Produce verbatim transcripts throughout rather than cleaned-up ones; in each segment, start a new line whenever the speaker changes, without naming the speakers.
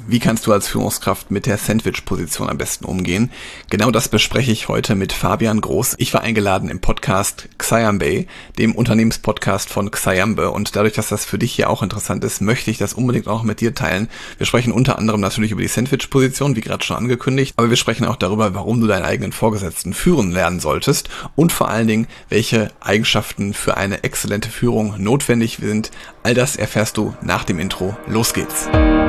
Wie kannst du als Führungskraft mit der Sandwich-Position am besten umgehen? Genau das bespreche ich heute mit Fabian Groß. Ich war eingeladen im Podcast Xiambe, dem Unternehmenspodcast von Xiambe. Und dadurch, dass das für dich hier auch interessant ist, möchte ich das unbedingt auch mit dir teilen. Wir sprechen unter anderem natürlich über die Sandwich-Position, wie gerade schon angekündigt. Aber wir sprechen auch darüber, warum du deinen eigenen Vorgesetzten führen lernen solltest. Und vor allen Dingen, welche Eigenschaften für eine exzellente Führung notwendig sind. All das erfährst du nach dem Intro. Los geht's!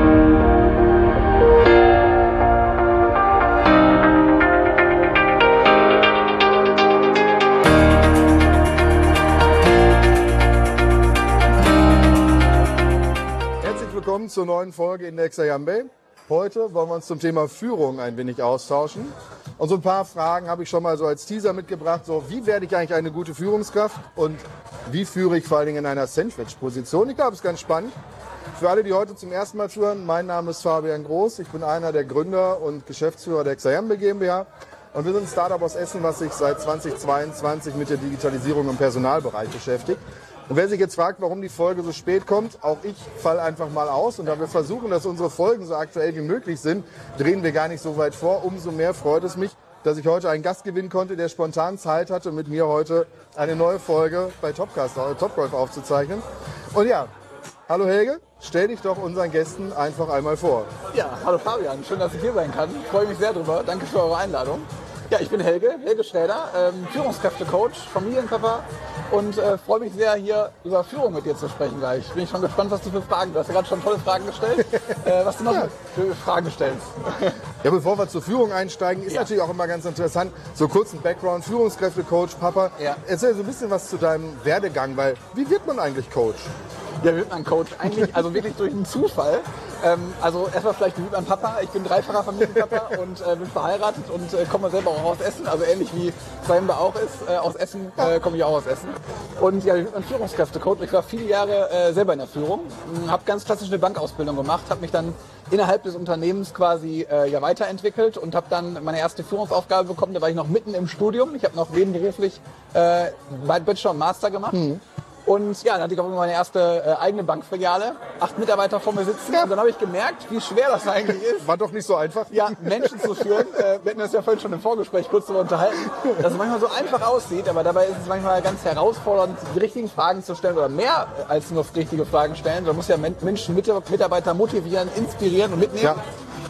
Willkommen zur neuen Folge in der Xiambe. Heute wollen wir uns zum Thema Führung ein wenig austauschen. Und so ein paar Fragen habe ich schon mal so als Teaser mitgebracht. So, wie werde ich eigentlich eine gute Führungskraft und wie führe ich vor allen Dingen in einer Sandwich-Position? Ich glaube, es ist ganz spannend. Für alle, die heute zum ersten Mal zuhören, mein Name ist Fabian Groß. Ich bin einer der Gründer und Geschäftsführer der Xiambe GmbH. Und wir sind ein Startup aus Essen, was sich seit zweitausendzweiundzwanzig mit der Digitalisierung im Personalbereich beschäftigt. Und wer sich jetzt fragt, warum die Folge so spät kommt, auch ich falle einfach mal aus. Und da wir versuchen, dass unsere Folgen so aktuell wie möglich sind, drehen wir gar nicht so weit vor. Umso mehr freut es mich, dass ich heute einen Gast gewinnen konnte, der spontan Zeit hatte, mit mir heute eine neue Folge bei Topcast, Topgolf aufzuzeichnen. Und ja, hallo Helge, stell dich doch unseren Gästen einfach einmal vor.
Ja, hallo Fabian, schön, dass ich hier sein kann. Ich freue mich sehr drüber. Danke für eure Einladung. Ja, ich bin Helge, Helge Schräder, ähm, Führungskräftecoach, Familienpapa und äh, freue mich sehr, hier über Führung mit dir zu sprechen gleich. Bin ich schon gespannt, was du für Fragen, du hast ja gerade schon tolle Fragen gestellt, äh, was du noch ja. für Fragen stellst.
Ja, bevor wir zur Führung einsteigen, ist ja. natürlich auch immer ganz interessant, so kurz ein Background, Führungskräftecoach, Papa. Ja. Erzähl so ein bisschen was zu deinem Werdegang, weil wie wird man eigentlich Coach?
Ja, wie wird man Coach? Eigentlich, also wirklich durch einen Zufall. Ähm, also erstmal vielleicht, wie wird man Papa? Ich bin dreifacher Familienpapa und äh, bin verheiratet und äh, komme selber auch aus Essen. Also ähnlich wie Xiambe auch ist. Äh, aus Essen äh, komme ich auch aus Essen. Und ja, wie wird man Führungskräftecoach? Ich war viele Jahre äh, selber in der Führung, habe ganz klassisch eine Bankausbildung gemacht, habe mich dann innerhalb des Unternehmens quasi äh, ja weiterentwickelt und habe dann meine erste Führungsaufgabe bekommen. Da war ich noch mitten im Studium. Ich habe noch nebenberuflich äh, Bachelor und Master gemacht. Mhm. Und ja, dann hatte ich auch immer meine erste äh, eigene Bankfiliale, acht Mitarbeiter vor mir sitzen. Ja. Und dann habe ich gemerkt, wie schwer das eigentlich ist.
War doch nicht so einfach.
Ja, Menschen zu führen. Äh, wir hatten das ja vorhin schon im Vorgespräch kurz darüber unterhalten, dass es manchmal so einfach aussieht, aber dabei ist es manchmal ganz herausfordernd, die richtigen Fragen zu stellen oder mehr als nur richtige Fragen stellen. Man muss ja Menschen, Mitarbeiter motivieren, inspirieren und mitnehmen. Ja.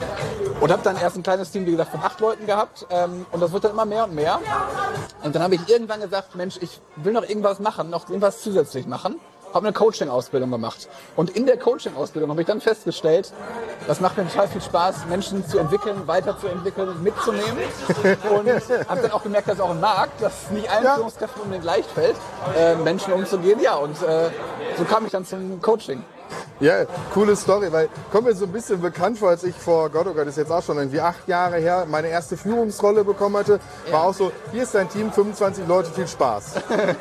Und habe dann erst ein kleines Team, wie gesagt, von acht Leuten gehabt. Ähm, und das wird dann immer mehr und mehr. Und dann habe ich irgendwann gesagt, Mensch, ich will noch irgendwas machen, noch irgendwas zusätzlich machen. Habe eine Coaching-Ausbildung gemacht. Und in der Coaching-Ausbildung habe ich dann festgestellt, das macht mir total viel Spaß, Menschen zu entwickeln, weiterzuentwickeln, mitzunehmen. Und habe dann auch gemerkt, dass auch ein Markt, dass nicht allen ja. Führungskräften unbedingt leicht fällt, äh, Menschen umzugehen. Ja, und äh, so kam ich dann zum Coaching.
Ja, coole Story, weil kommt mir so ein bisschen bekannt vor, als ich vor Gott, oh Gott, das ist jetzt auch schon irgendwie acht Jahre her, meine erste Führungsrolle bekommen hatte, war ja. auch so, hier ist dein Team, fünfundzwanzig Leute, viel Spaß.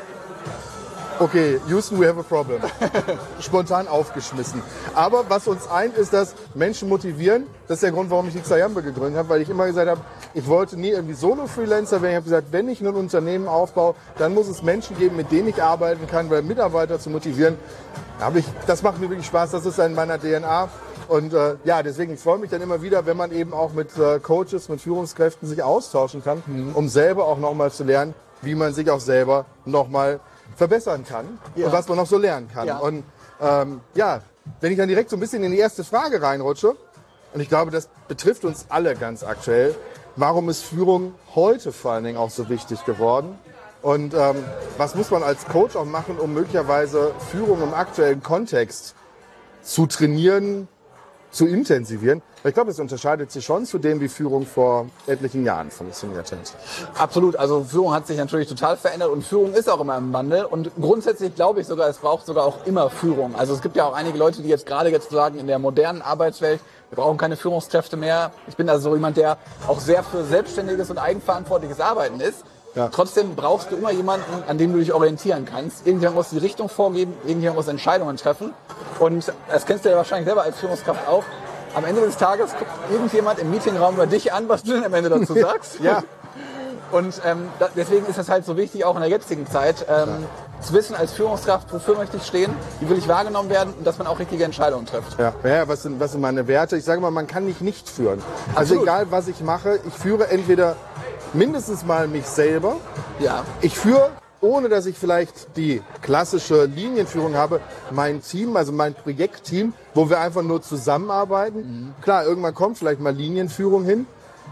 Okay, Houston, we have a problem. Spontan aufgeschmissen. Aber was uns eint, ist, dass Menschen motivieren. Das ist der Grund, warum ich die Xiambe gegründet habe, weil ich immer gesagt habe, ich wollte nie irgendwie Solo-Freelancer werden. Ich habe gesagt, wenn ich ein Unternehmen aufbaue, dann muss es Menschen geben, mit denen ich arbeiten kann, weil Mitarbeiter zu motivieren, habe ich, das macht mir wirklich Spaß. Das ist in meiner D N A. Und äh, ja, deswegen freue ich mich dann immer wieder, wenn man eben auch mit äh, Coaches, mit Führungskräften sich austauschen kann, mhm. um selber auch nochmal zu lernen, wie man sich auch selber nochmal verbessern kann ja. und was man noch so lernen kann. Ja. Und ähm, ja, wenn ich dann direkt so ein bisschen in die erste Frage reinrutsche, und ich glaube, das betrifft uns alle ganz aktuell, warum ist Führung heute vor allen Dingen auch so wichtig geworden? Und ähm, was muss man als Coach auch machen, um möglicherweise Führung im aktuellen Kontext zu trainieren, zu intensivieren? Weil ich glaube, es unterscheidet sich schon zu dem, wie Führung vor etlichen Jahren funktioniert hat.
Absolut. Also Führung hat sich natürlich total verändert und Führung ist auch immer im Wandel. Und grundsätzlich glaube ich sogar, es braucht sogar auch immer Führung. Also es gibt ja auch einige Leute, die jetzt gerade jetzt sagen, in der modernen Arbeitswelt, wir brauchen keine Führungskräfte mehr. Ich bin also so jemand, der auch sehr für selbstständiges und eigenverantwortliches Arbeiten ist. Ja. Trotzdem brauchst du immer jemanden, an dem du dich orientieren kannst. Irgendjemand muss die Richtung vorgeben, irgendjemand muss Entscheidungen treffen. Und das kennst du ja wahrscheinlich selber als Führungskraft auch. Am Ende des Tages guckt irgendjemand im Meetingraum bei dich an, was du denn am Ende dazu sagst.
Ja.
Und ähm, da, deswegen ist es halt so wichtig, auch in der jetzigen Zeit, ähm, zu wissen als Führungskraft, wofür möchte ich stehen, wie will ich wahrgenommen werden und dass man auch richtige Entscheidungen trifft.
Ja, ja was, sind, was sind meine Werte? Ich sage mal, man kann nicht nicht führen. Also
Absolut.
egal, was ich mache, ich führe entweder mindestens mal mich selber.
Ja.
Ich führe, ohne dass ich vielleicht die klassische Linienführung habe, mein Team, also mein Projektteam, wo wir einfach nur zusammenarbeiten. Mhm. Klar, irgendwann kommt vielleicht mal Linienführung hin.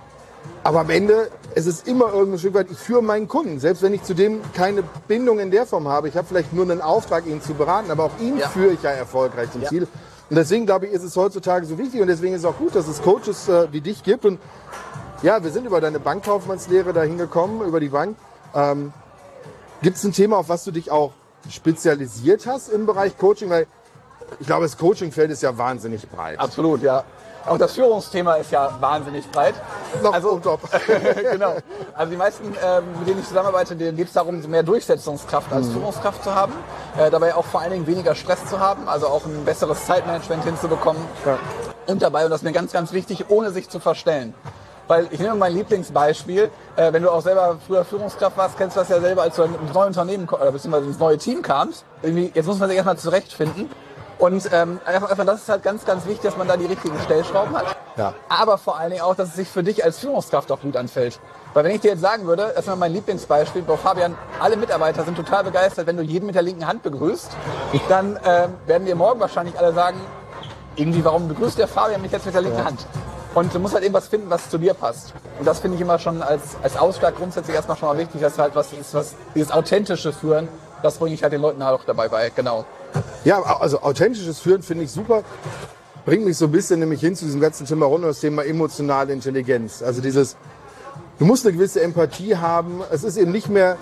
Aber am Ende, es ist immer irgendein Stück weit, ich führe meinen Kunden. Selbst wenn ich zu dem keine Bindung in der Form habe. Ich habe vielleicht nur einen Auftrag, ihn zu beraten, aber auch ihn ja. führe ich ja erfolgreich zum ja. Ziel. Und deswegen, glaube ich, ist es heutzutage so wichtig und deswegen ist es auch gut, dass es Coaches äh, wie dich gibt. Und ja, wir sind über deine Bankkaufmannslehre dahin gekommen, über die Bank. Ähm, Gibt es ein Thema, auf was du dich auch spezialisiert hast im Bereich Coaching? Weil ich glaube, das Coachingfeld ist ja wahnsinnig breit.
Absolut, ja. Auch das Führungsthema ist ja wahnsinnig breit.
Noch
also,
top.
Genau. Also die meisten, äh, mit denen ich zusammenarbeite, denen geht es darum, mehr Durchsetzungskraft als mhm. Führungskraft zu haben. Äh, dabei auch vor allen Dingen weniger Stress zu haben, also auch ein besseres Zeitmanagement hinzubekommen. Ja. Und dabei, und das ist mir ganz, ganz wichtig, ohne sich zu verstellen. Weil ich nehme mein Lieblingsbeispiel, äh, wenn du auch selber früher Führungskraft warst, kennst du das ja selber, als du ins neue Unternehmen oder beziehungsweise ins neue Team kamst. Irgendwie, jetzt muss man sich erstmal zurechtfinden. Und ähm, einfach, einfach, das ist halt ganz, ganz wichtig, dass man da die richtigen Stellschrauben hat. Ja. Aber vor allen Dingen auch, dass es sich für dich als Führungskraft auch gut anfällt. Weil wenn ich dir jetzt sagen würde, das ist mein Lieblingsbeispiel, Boah, Fabian, alle Mitarbeiter sind total begeistert, wenn du jeden mit der linken Hand begrüßt, dann ähm, werden dir morgen wahrscheinlich alle sagen, irgendwie, warum begrüßt der Fabian mich jetzt mit der linken ja. Hand? Und du musst halt irgendwas finden, was zu dir passt. Und das finde ich immer schon als, als Ausschlag grundsätzlich erstmal schon mal wichtig, dass halt was ist, was dieses authentische Führen, das bringe ich halt den Leuten halt auch dabei bei, genau.
Ja, also authentisches Führen finde ich super. Bringt mich so ein bisschen nämlich hin zu diesem ganzen Thema rund um das Thema emotionale Intelligenz. Also dieses, du musst eine gewisse Empathie haben. Es ist eben nicht mehr,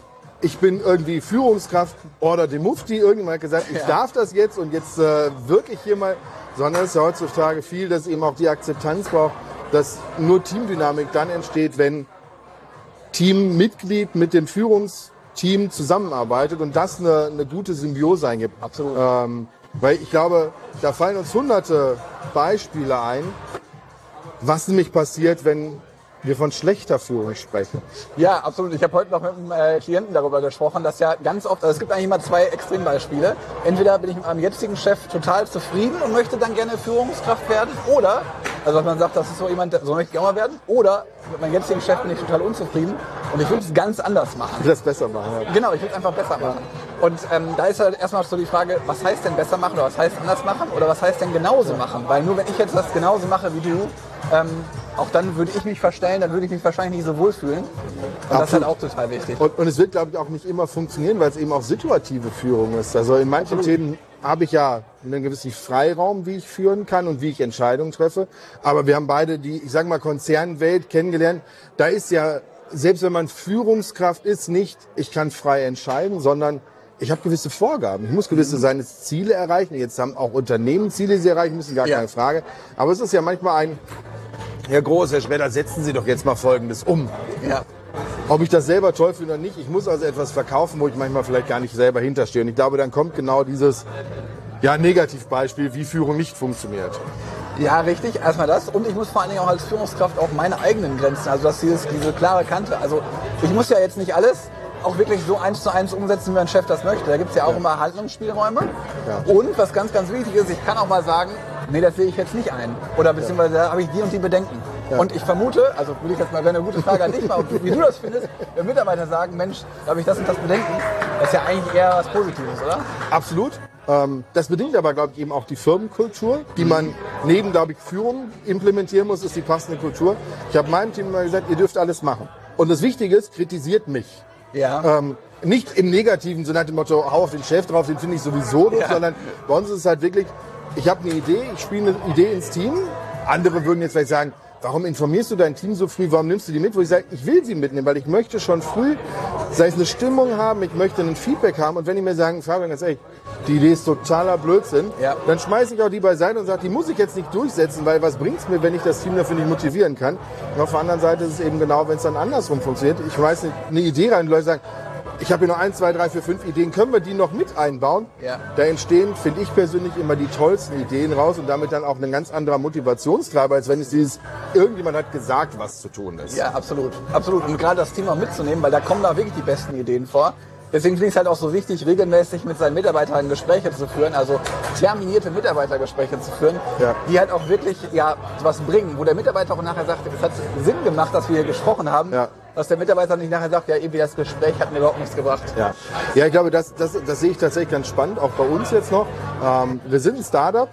ich bin irgendwie Führungskraft oder dem Mufti. Irgendjemand hat gesagt, ich ja. darf das jetzt und jetzt äh, wirklich hier mal. Sondern es ist ja heutzutage viel, dass eben auch die Akzeptanz braucht, dass nur Teamdynamik dann entsteht, wenn Teammitglied mit dem Führungsteam zusammenarbeitet und das eine, eine gute Symbiose eingibt.
Absolut.
Ähm, weil ich glaube, da fallen uns hunderte Beispiele ein, was nämlich passiert, wenn wir von schlechter Führung sprechen.
Ja, absolut. Ich habe heute noch mit einem äh, Klienten darüber gesprochen, dass ja ganz oft, also es gibt eigentlich immer zwei Extrembeispiele. Entweder bin ich mit meinem jetzigen Chef total zufrieden und möchte dann gerne Führungskraft werden, oder, also was man sagt, das ist so jemand, so möchte ich auch mal werden, oder mit meinem jetzigen Chef bin ich total unzufrieden und ich will es ganz anders machen.
Ich will das besser machen. Ja.
Genau, ich will es einfach besser machen. Und ähm, da ist halt erstmal so die Frage, was heißt denn besser machen oder was heißt anders machen oder was heißt denn genauso machen? Weil nur wenn ich jetzt das genauso mache wie du, ähm, auch dann würde ich mich verstellen, dann würde ich mich wahrscheinlich nicht so wohlfühlen. Und Absolut. Das ist halt auch total wichtig.
Und, und es wird, glaube ich, auch nicht immer funktionieren, weil es eben auch situative Führung ist. Also in manchen Absolut. Themen habe ich ja einen gewissen Freiraum, wie ich führen kann und wie ich Entscheidungen treffe. Aber wir haben beide die, ich sage mal, Konzernwelt kennengelernt. Da ist ja, selbst wenn man Führungskraft ist, nicht, ich kann frei entscheiden, sondern ich habe gewisse Vorgaben. Ich muss gewisse seine Ziele erreichen. Jetzt haben auch Unternehmen Ziele, die sie erreichen müssen, gar ja. keine Frage. Aber es ist ja manchmal ein, Herr Groß, Herr Schredder, setzen Sie doch jetzt mal Folgendes um. Ja. Ob ich das selber toll finde oder nicht, ich muss also etwas verkaufen, wo ich manchmal vielleicht gar nicht selber hinterstehe. Und ich glaube, dann kommt genau dieses ja, Negativbeispiel, wie Führung nicht funktioniert.
Ja, richtig. Erstmal das. Und ich muss vor allen Dingen auch als Führungskraft auch meine eigenen Grenzen, also dass dieses, diese klare Kante. Also ich muss ja jetzt nicht alles auch wirklich so eins zu eins umsetzen, wie mein Chef das möchte. Da gibt es ja auch ja. immer Handlungsspielräume. Ja. Und was ganz, ganz wichtig ist, ich kann auch mal sagen, nee, das sehe ich jetzt nicht ein. Oder beziehungsweise da habe ich die und die Bedenken. Ja. Und ich vermute, also will ich jetzt mal, wäre eine gute Frage an dich mal, wie du das findest, wenn Mitarbeiter sagen, Mensch, da habe ich das und das Bedenken, das ist ja eigentlich eher was Positives, oder?
Absolut. Das bedingt aber, glaube ich, eben auch die Firmenkultur, die man neben, glaube ich, Führung implementieren muss, ist die passende Kultur. Ich habe meinem Team immer gesagt, ihr dürft alles machen. Und das Wichtige ist, kritisiert mich. Ja. Ähm, nicht im Negativen, so nach dem Motto, hau auf den Chef drauf, den finde ich sowieso doof, ja. sondern bei uns ist es halt wirklich, ich habe eine Idee, ich spiele eine Idee ins Team. Andere würden jetzt vielleicht sagen, warum informierst du dein Team so früh, warum nimmst du die mit? Wo ich sage, ich will sie mitnehmen, weil ich möchte schon früh, sei es eine Stimmung haben, ich möchte ein Feedback haben. Und wenn die mir sagen, Fabian, ganz ehrlich, die Idee ist totaler Blödsinn, ja. dann schmeiße ich auch die beiseite und sage, die muss ich jetzt nicht durchsetzen, weil was bringt es mir, wenn ich das Team dafür nicht motivieren kann? Und auf der anderen Seite ist es eben genau, wenn es dann andersrum funktioniert. Ich weiß nicht, eine Idee rein, die Leute sagen, ich habe hier noch eins, zwei, drei, vier, fünf Ideen. Können wir die noch mit einbauen? Ja. Da entstehen, finde ich persönlich, immer die tollsten Ideen raus und damit dann auch ein ganz anderer Motivationstreiber, als wenn es dieses, irgendjemand hat gesagt, was zu tun ist.
Ja, absolut. Absolut. Und gerade das Thema mitzunehmen, weil da kommen da wirklich die besten Ideen vor. Deswegen finde ich es halt auch so wichtig, regelmäßig mit seinen Mitarbeitern Gespräche zu führen, also terminierte Mitarbeitergespräche zu führen,
ja.
die halt auch wirklich ja, was bringen, wo der Mitarbeiter auch nachher sagt, es hat Sinn gemacht, dass wir hier gesprochen haben,
ja.
dass der Mitarbeiter nicht nachher sagt, ja, irgendwie das Gespräch hat mir überhaupt nichts gebracht.
Ja, ja ich glaube, das, das, das sehe ich tatsächlich ganz spannend, auch bei uns jetzt noch. Ähm, wir sind ein Startup,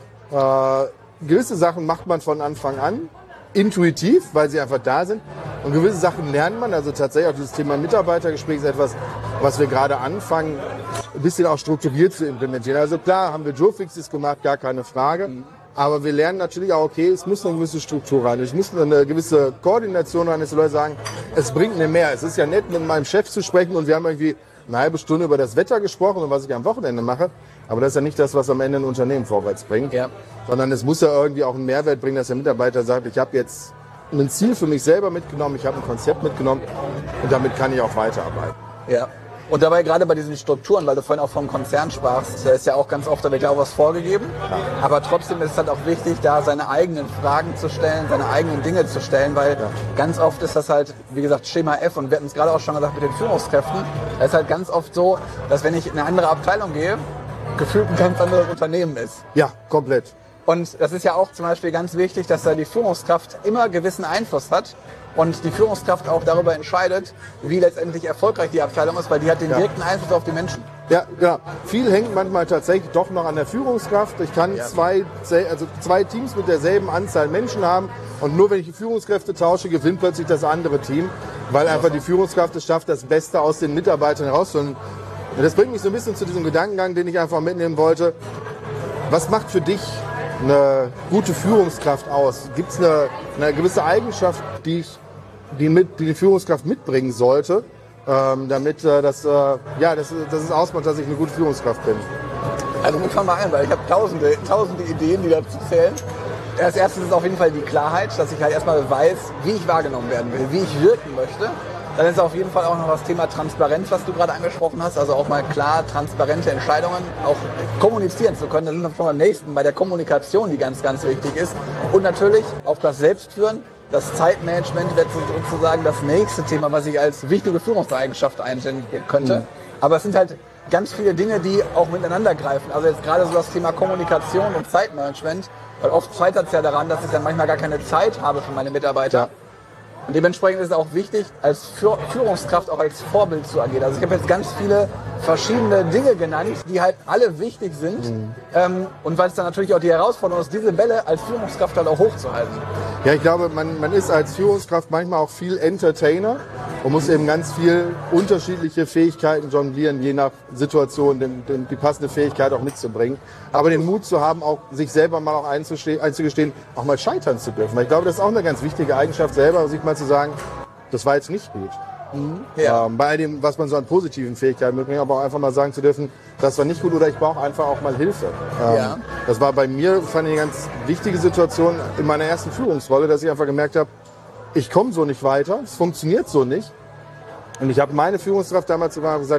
äh, gewisse Sachen macht man von Anfang an, intuitiv, weil sie einfach da sind. Und gewisse Sachen lernt man. Also tatsächlich auch dieses Thema Mitarbeitergespräch ist etwas, was wir gerade anfangen, ein bisschen auch strukturiert zu implementieren. Also klar haben wir Joe-Fixes gemacht, gar keine Frage. Mhm. Aber wir lernen natürlich auch, okay, es muss eine gewisse Struktur rein. Es muss eine gewisse Koordination rein, dass die Leute sagen, es bringt mir mehr. Es ist ja nett, mit meinem Chef zu sprechen und wir haben irgendwie eine halbe Stunde über das Wetter gesprochen und was ich am Wochenende mache. Aber das ist ja nicht das, was am Ende ein Unternehmen vorwärts bringt. Ja. Sondern es muss ja irgendwie auch einen Mehrwert bringen, dass der Mitarbeiter sagt, ich habe jetzt ein Ziel für mich selber mitgenommen, ich habe ein Konzept mitgenommen und damit kann ich auch weiterarbeiten.
Ja. Und dabei gerade bei diesen Strukturen, weil du vorhin auch vom Konzern sprachst, da ist ja auch ganz oft, da wird ja auch was vorgegeben. Ja. Aber trotzdem ist es halt auch wichtig, da seine eigenen Fragen zu stellen, seine eigenen Dinge zu stellen, weil ja. ganz oft ist das halt, wie gesagt, Schema F und wir hatten es gerade auch schon gesagt mit den Führungskräften. Es ist halt ganz oft so, dass wenn ich in eine andere Abteilung gehe, gefühlt ein ganz anderes Unternehmen ist.
Ja, komplett.
Und das ist ja auch zum Beispiel ganz wichtig, dass da die Führungskraft immer gewissen Einfluss hat und die Führungskraft auch darüber entscheidet, wie letztendlich erfolgreich die Abteilung ist, weil die hat den ja. direkten Einfluss auf die Menschen.
Ja, genau. Viel hängt manchmal tatsächlich doch noch an der Führungskraft. Ich kann ja. zwei, also zwei Teams mit derselben Anzahl Menschen haben und nur wenn ich die Führungskräfte tausche, gewinnt plötzlich das andere Team, weil einfach die Führungskraft es schafft, das Beste aus den Mitarbeitern herauszuholen. Und das bringt mich so ein bisschen zu diesem Gedankengang, den ich einfach mitnehmen wollte. Was macht für dich eine gute Führungskraft aus? Gibt es eine, eine gewisse Eigenschaft, die, ich, die, mit, die die Führungskraft mitbringen sollte, ähm, damit äh, das, äh, ja, das, das es ausmacht, dass ich eine gute Führungskraft bin?
Also ich fange mal ein, weil ich habe tausende, tausende Ideen, die dazu zählen. Als erstes ist auf jeden Fall die Klarheit, dass ich halt erstmal weiß, wie ich wahrgenommen werden will, wie ich wirken möchte. Dann ist auf jeden Fall auch noch das Thema Transparenz, was du gerade angesprochen hast. Also auch mal klar, transparente Entscheidungen, auch kommunizieren zu können. Das ist noch schon beim nächsten, bei der Kommunikation, die ganz, ganz wichtig ist. Und natürlich auch das Selbstführen, das Zeitmanagement wird sozusagen das nächste Thema, was ich als wichtige Führungseigenschaft einstellen könnte. Mhm. Aber es sind halt ganz viele Dinge, die auch miteinander greifen. Also jetzt gerade so das Thema Kommunikation und Zeitmanagement, weil oft scheitert es ja daran, dass ich dann manchmal gar keine Zeit habe für meine Mitarbeiter. Ja. Und dementsprechend ist es auch wichtig, als Führungskraft auch als Vorbild zu agieren. Also ich habe jetzt ganz viele verschiedene Dinge genannt, die halt alle wichtig sind. Mhm. Ähm, und weil es dann natürlich auch die Herausforderung ist, diese Bälle als Führungskraft halt auch hochzuhalten.
Ja, ich glaube, man, man ist als Führungskraft manchmal auch viel Entertainer und muss eben ganz viel unterschiedliche Fähigkeiten jonglieren, je nach Situation, den, den, die passende Fähigkeit auch mitzubringen. Aber den Mut zu haben, auch sich selber mal auch einzugestehen, auch mal scheitern zu dürfen. Weil ich glaube, das ist auch eine ganz wichtige Eigenschaft selber, sich mal zu sagen, das war jetzt nicht gut. Mhm. Ja. Ähm, bei all dem, was man so an positiven Fähigkeiten mitbringt, aber auch einfach mal sagen zu dürfen, das war nicht gut oder ich brauche einfach auch mal Hilfe. Ähm, ja. Das war bei mir, fand ich, eine ganz wichtige Situation in meiner ersten Führungsrolle, dass ich einfach gemerkt habe, ich komme so nicht weiter, es funktioniert so nicht. Und ich habe meine Führungskraft damals sogar gesagt,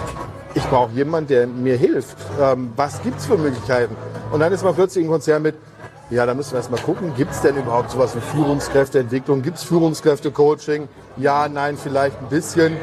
ich brauche jemanden, der mir hilft. Ähm, was gibt's für Möglichkeiten? Und dann ist man plötzlich im Konzern mit, ja, da müssen wir erst mal gucken, gibt es denn überhaupt sowas wie Führungskräfteentwicklung? Gibt es Führungskräftecoaching? Ja, nein, vielleicht ein bisschen.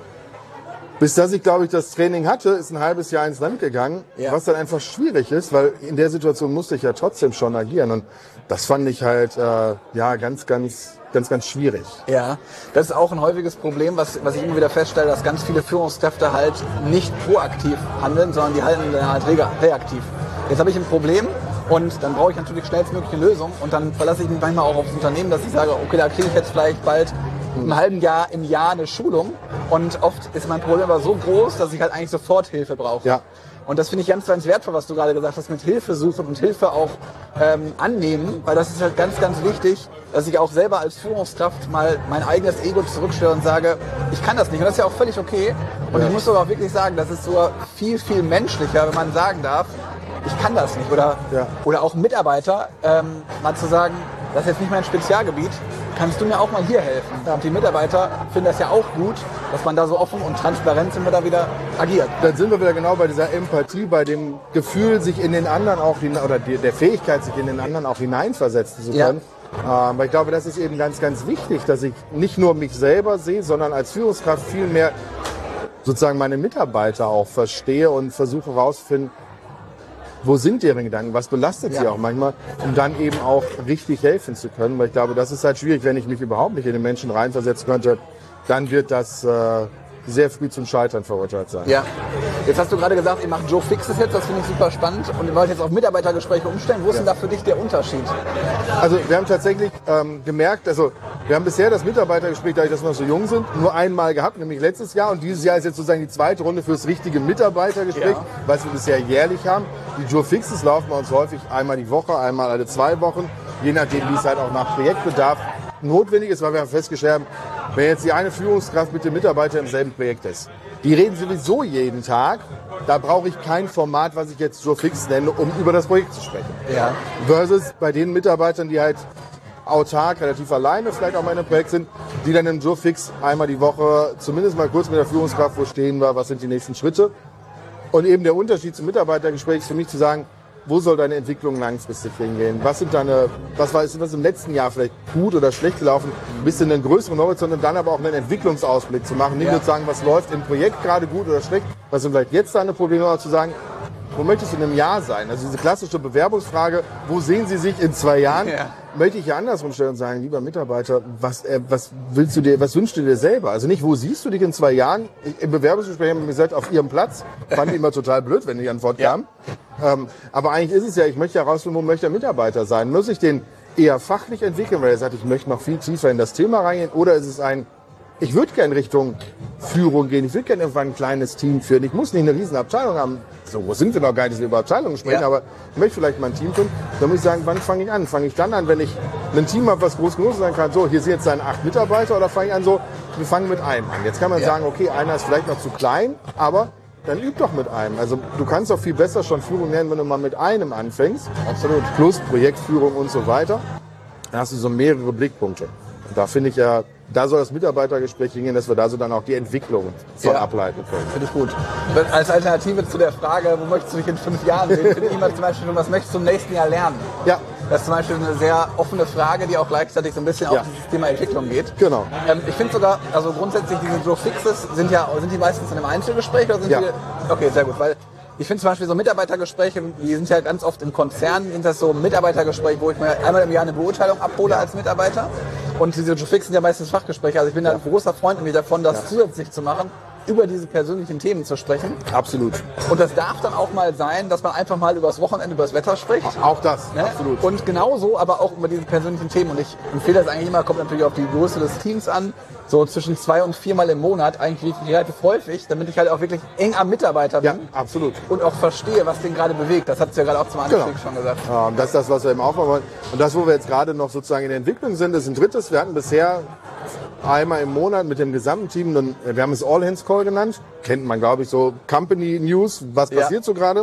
Bis dass ich, glaube ich, das Training hatte, ist ein halbes Jahr ins Land gegangen, ja. Was dann einfach schwierig ist, weil in der Situation musste ich ja trotzdem schon agieren. Und das fand ich halt äh, ja ganz, ganz, ganz, ganz schwierig.
Ja, das ist auch ein häufiges Problem, was, was ich immer wieder feststelle, dass ganz viele Führungskräfte halt nicht proaktiv handeln, sondern die halten dann halt reaktiv. Jetzt habe ich ein Problem. Und dann brauche ich natürlich schnellstmöglich eine Lösung. Und dann verlasse ich mich manchmal auch aufs Unternehmen, dass ich sage, okay, da kriege ich jetzt vielleicht bald im halben Jahr, im Jahr eine Schulung. Und oft ist mein Problem aber so groß, dass ich halt eigentlich sofort Hilfe brauche. Ja. Und das finde ich ganz, ganz wertvoll, was du gerade gesagt hast, mit Hilfe suchen und Hilfe auch ähm, annehmen. Weil das ist halt ganz, ganz wichtig, dass ich auch selber als Führungskraft mal mein eigenes Ego zurückstelle und sage, ich kann das nicht. Und das ist ja auch völlig okay. Und ja. Ich muss sogar auch wirklich sagen, das ist so viel, viel menschlicher, wenn man sagen darf, ich kann das nicht. Oder, ja. oder auch Mitarbeiter, ähm, mal zu sagen, das ist jetzt nicht mein Spezialgebiet, kannst du mir auch mal hier helfen? Ja. Und die Mitarbeiter finden das ja auch gut, dass man da so offen und transparent sind wir da wieder agiert.
Dann sind wir wieder genau bei dieser Empathie, bei dem Gefühl, sich in den anderen auch hinein, oder die, der Fähigkeit, sich in den anderen auch hineinversetzen zu können. Ja. Aber ich glaube, das ist eben ganz, ganz wichtig, dass ich nicht nur mich selber sehe, sondern als Führungskraft viel mehr sozusagen meine Mitarbeiter auch verstehe und versuche herauszufinden, wo sind deren Gedanken, was belastet
Ja.
sie auch manchmal, um dann eben auch richtig helfen zu können. Weil ich glaube, das ist halt schwierig, wenn ich mich überhaupt nicht in den Menschen reinversetzen könnte, dann wird das äh, sehr früh zum Scheitern verurteilt sein.
Ja. Jetzt hast du gerade gesagt, ihr macht Joe Fixes jetzt, das finde ich super spannend. Und ihr wollt jetzt auf Mitarbeitergespräche umstellen. Wo ist denn da für dich der Unterschied?
Also wir haben tatsächlich ähm, gemerkt, also wir haben bisher das Mitarbeitergespräch, dadurch, dass wir noch so jung sind, nur einmal gehabt, nämlich letztes Jahr. Und dieses Jahr ist jetzt sozusagen die zweite Runde für das richtige Mitarbeitergespräch,
Ja.
was wir bisher jährlich haben. Die Joe Fixes laufen bei uns häufig einmal die Woche, einmal alle zwei Wochen, je nachdem, wie es halt auch nach Projektbedarf notwendig ist, weil wir haben festgestellt haben, wenn jetzt die eine Führungskraft mit dem Mitarbeiter im selben Projekt ist, die reden sowieso jeden Tag, da brauche ich kein Format, was ich jetzt Joe Fix nenne, um über das Projekt zu sprechen.
Ja.
Versus bei den Mitarbeitern, die halt autark, relativ alleine vielleicht auch mal in einem Projekt sind, die dann im Joe Fix einmal die Woche zumindest mal kurz mit der Führungskraft, wo stehen wir, was sind die nächsten Schritte. Und eben der Unterschied zum Mitarbeitergespräch ist für mich zu sagen, wo soll deine Entwicklung langfristig hingehen? Was sind deine, was war ist was im letzten Jahr vielleicht gut oder schlecht gelaufen? Ein bisschen einen größeren Horizont und dann aber auch einen Entwicklungsausblick zu machen. Nicht
Ja.
nur zu sagen, was läuft im Projekt gerade gut oder schlecht, was sind vielleicht jetzt deine Probleme, aber zu sagen, wo möchtest du in einem Jahr sein? Also diese klassische Bewerbungsfrage, wo sehen Sie sich in zwei Jahren?
Ja.
Möchte ich ja andersrum stellen und sagen, lieber Mitarbeiter, was, äh, was willst du dir, was wünschst du dir selber? Also nicht, wo siehst du dich in zwei Jahren? Ich, im Bewerbungsgespräch haben wir gesagt, auf Ihrem Platz. Fand ich immer total blöd, wenn die Antwort
Ja.
kam. Ähm, aber eigentlich ist es ja, ich möchte herausfinden, wo möchte der Mitarbeiter sein? Muss ich den eher fachlich entwickeln, weil er sagt, ich möchte noch viel tiefer in das Thema reingehen? Oder ist es ein, ich würde gerne Richtung Führung gehen, ich würde gerne irgendwann ein kleines Team führen. Ich muss nicht eine riesen Abteilung haben. So groß sind wir noch gar nicht, dass wir über Abteilungen sprechen,
Ja.
aber ich möchte vielleicht mal ein Team führen. Dann muss ich sagen, wann fange ich an? Fange ich dann an, wenn ich ein Team habe, was groß genug sein kann, so, hier sind jetzt dann acht Mitarbeiter, oder fange ich an so, wir fangen mit einem an. Jetzt kann man
Ja.
sagen, okay, einer ist vielleicht noch zu klein, aber dann üb doch mit einem. Also du kannst doch viel besser schon Führung lernen, wenn du mal mit einem anfängst. Absolut. Plus Projektführung und so weiter. Da hast du so mehrere Blickpunkte. Und da finde ich ja, da soll das Mitarbeitergespräch hingehen, dass wir da so dann auch die Entwicklung von
Ja.
ableiten können.
Finde ich gut. Als Alternative zu der Frage, wo möchtest du dich in fünf Jahren sehen, finde ich immer zum Beispiel, was möchtest du im nächsten Jahr lernen?
Ja,
Das ist zum Beispiel eine sehr offene Frage, die auch gleichzeitig so ein bisschen
Ja.
auf dieses Thema Entwicklung geht.
Genau.
Ähm, ich finde sogar, also grundsätzlich diese Joe Fixes sind ja, sind die meistens in einem Einzelgespräch oder sind
Ja.
die? Okay, sehr gut, weil ich finde zum Beispiel so Mitarbeitergespräche, die sind ja ganz oft in Konzernen, sind das so Mitarbeitergespräche, wo ich mir einmal im Jahr eine Beurteilung abhole als Mitarbeiter. Und diese Joe Fix sind ja meistens Fachgespräche. Also ich bin da ein großer Freund nämlich davon, das zusätzlich zu machen, über diese persönlichen Themen zu sprechen.
absolut.
Und das darf dann auch mal sein, dass man einfach mal über das Wochenende, über das Wetter spricht.
Auch das,
Ne?
absolut.
Und genauso, aber auch über diese persönlichen Themen. Und ich empfehle das eigentlich immer, kommt natürlich auf die Größe des Teams an, so zwischen zwei und viermal im Monat, eigentlich relativ häufig, damit ich halt auch wirklich eng am Mitarbeiter bin
Ja, absolut.
und auch verstehe, was den gerade bewegt. Das hat sie ja gerade auch zum Anstieg
Genau.
schon gesagt.
Ähm, das ist das, was wir eben aufbauen wollen. Und das, wo wir jetzt gerade noch sozusagen in der Entwicklung sind, ist ein drittes. Wir hatten bisher einmal im Monat mit dem gesamten Team, einen, wir haben es All-Hands-Call genannt. Kennt man, glaube ich, so Company News, was
Ja.
passiert so gerade.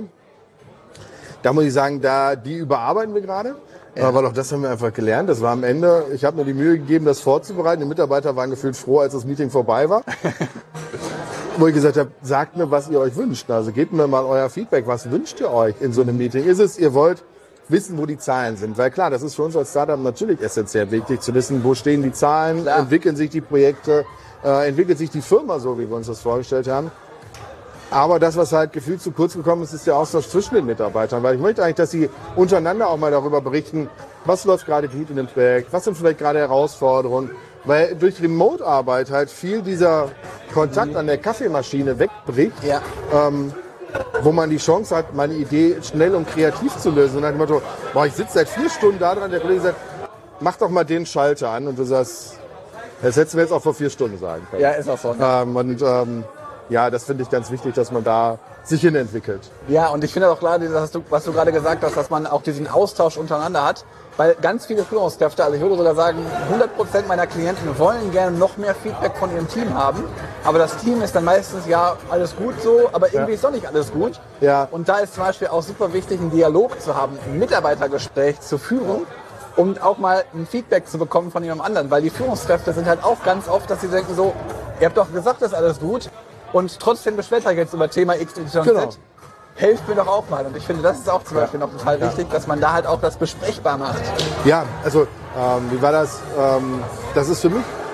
Da muss ich sagen, da die überarbeiten wir gerade. Ja. Weil auch das haben wir einfach gelernt. Das war am Ende, ich habe mir die Mühe gegeben, das vorzubereiten. Die Mitarbeiter waren gefühlt froh, als das Meeting vorbei war. Wo ich gesagt habe, sagt mir, was ihr euch wünscht. Also gebt mir mal euer Feedback. Was wünscht ihr euch in so einem Meeting? Ist es, ihr wollt wissen, wo die Zahlen sind? Weil klar, das ist für uns als Startup natürlich essentiell wichtig zu wissen, wo stehen die Zahlen,
Klar.
entwickeln sich die Projekte, äh, entwickelt sich die Firma so, wie wir uns das vorgestellt haben. Aber das, was halt gefühlt zu kurz gekommen ist, ist der Austausch zwischen den Mitarbeitern. Weil ich möchte eigentlich, dass sie untereinander auch mal darüber berichten, was läuft gerade gut in dem Projekt, was sind vielleicht gerade Herausforderungen. Weil durch Remote-Arbeit halt viel dieser Kontakt an der Kaffeemaschine wegbricht,
Ja.
ähm, wo man die Chance hat, meine Idee schnell und kreativ zu lösen. Und dann immer so, boah, ich sitze seit vier Stunden da dran, der Kollege sagt, mach doch mal den Schalter an. Und du sagst, das hättest du mir jetzt auch vor vier Stunden sagen können.
Ja, ist auch so.
Ähm, und ähm, ja, das finde ich ganz wichtig, dass man da sich hin entwickelt.
Ja, und ich finde auch klar, dass du, was du gerade gesagt hast, dass man auch diesen Austausch untereinander hat. Weil ganz viele Führungskräfte, also ich würde sogar sagen, hundert Prozent meiner Klienten wollen gerne noch mehr Feedback von ihrem Team haben. Aber das Team ist dann meistens, ja, alles gut so, aber irgendwie
Ja.
ist doch nicht alles gut.
Ja.
Und da ist zum Beispiel auch super wichtig, einen Dialog zu haben, ein Mitarbeitergespräch zu führen. Und auch mal ein Feedback zu bekommen von jemandem anderen. Weil die Führungskräfte sind halt auch ganz oft, dass sie denken so, ihr habt doch gesagt, das ist alles gut. Und trotzdem beschwert euch jetzt über Thema X Y Z.
Genau.
Helft mir doch auch mal. Und ich finde, das ist auch zum Beispiel noch total wichtig, dass man da halt auch das besprechbar macht.
Ja, also ähm, wie war das? Ähm, das ist für mich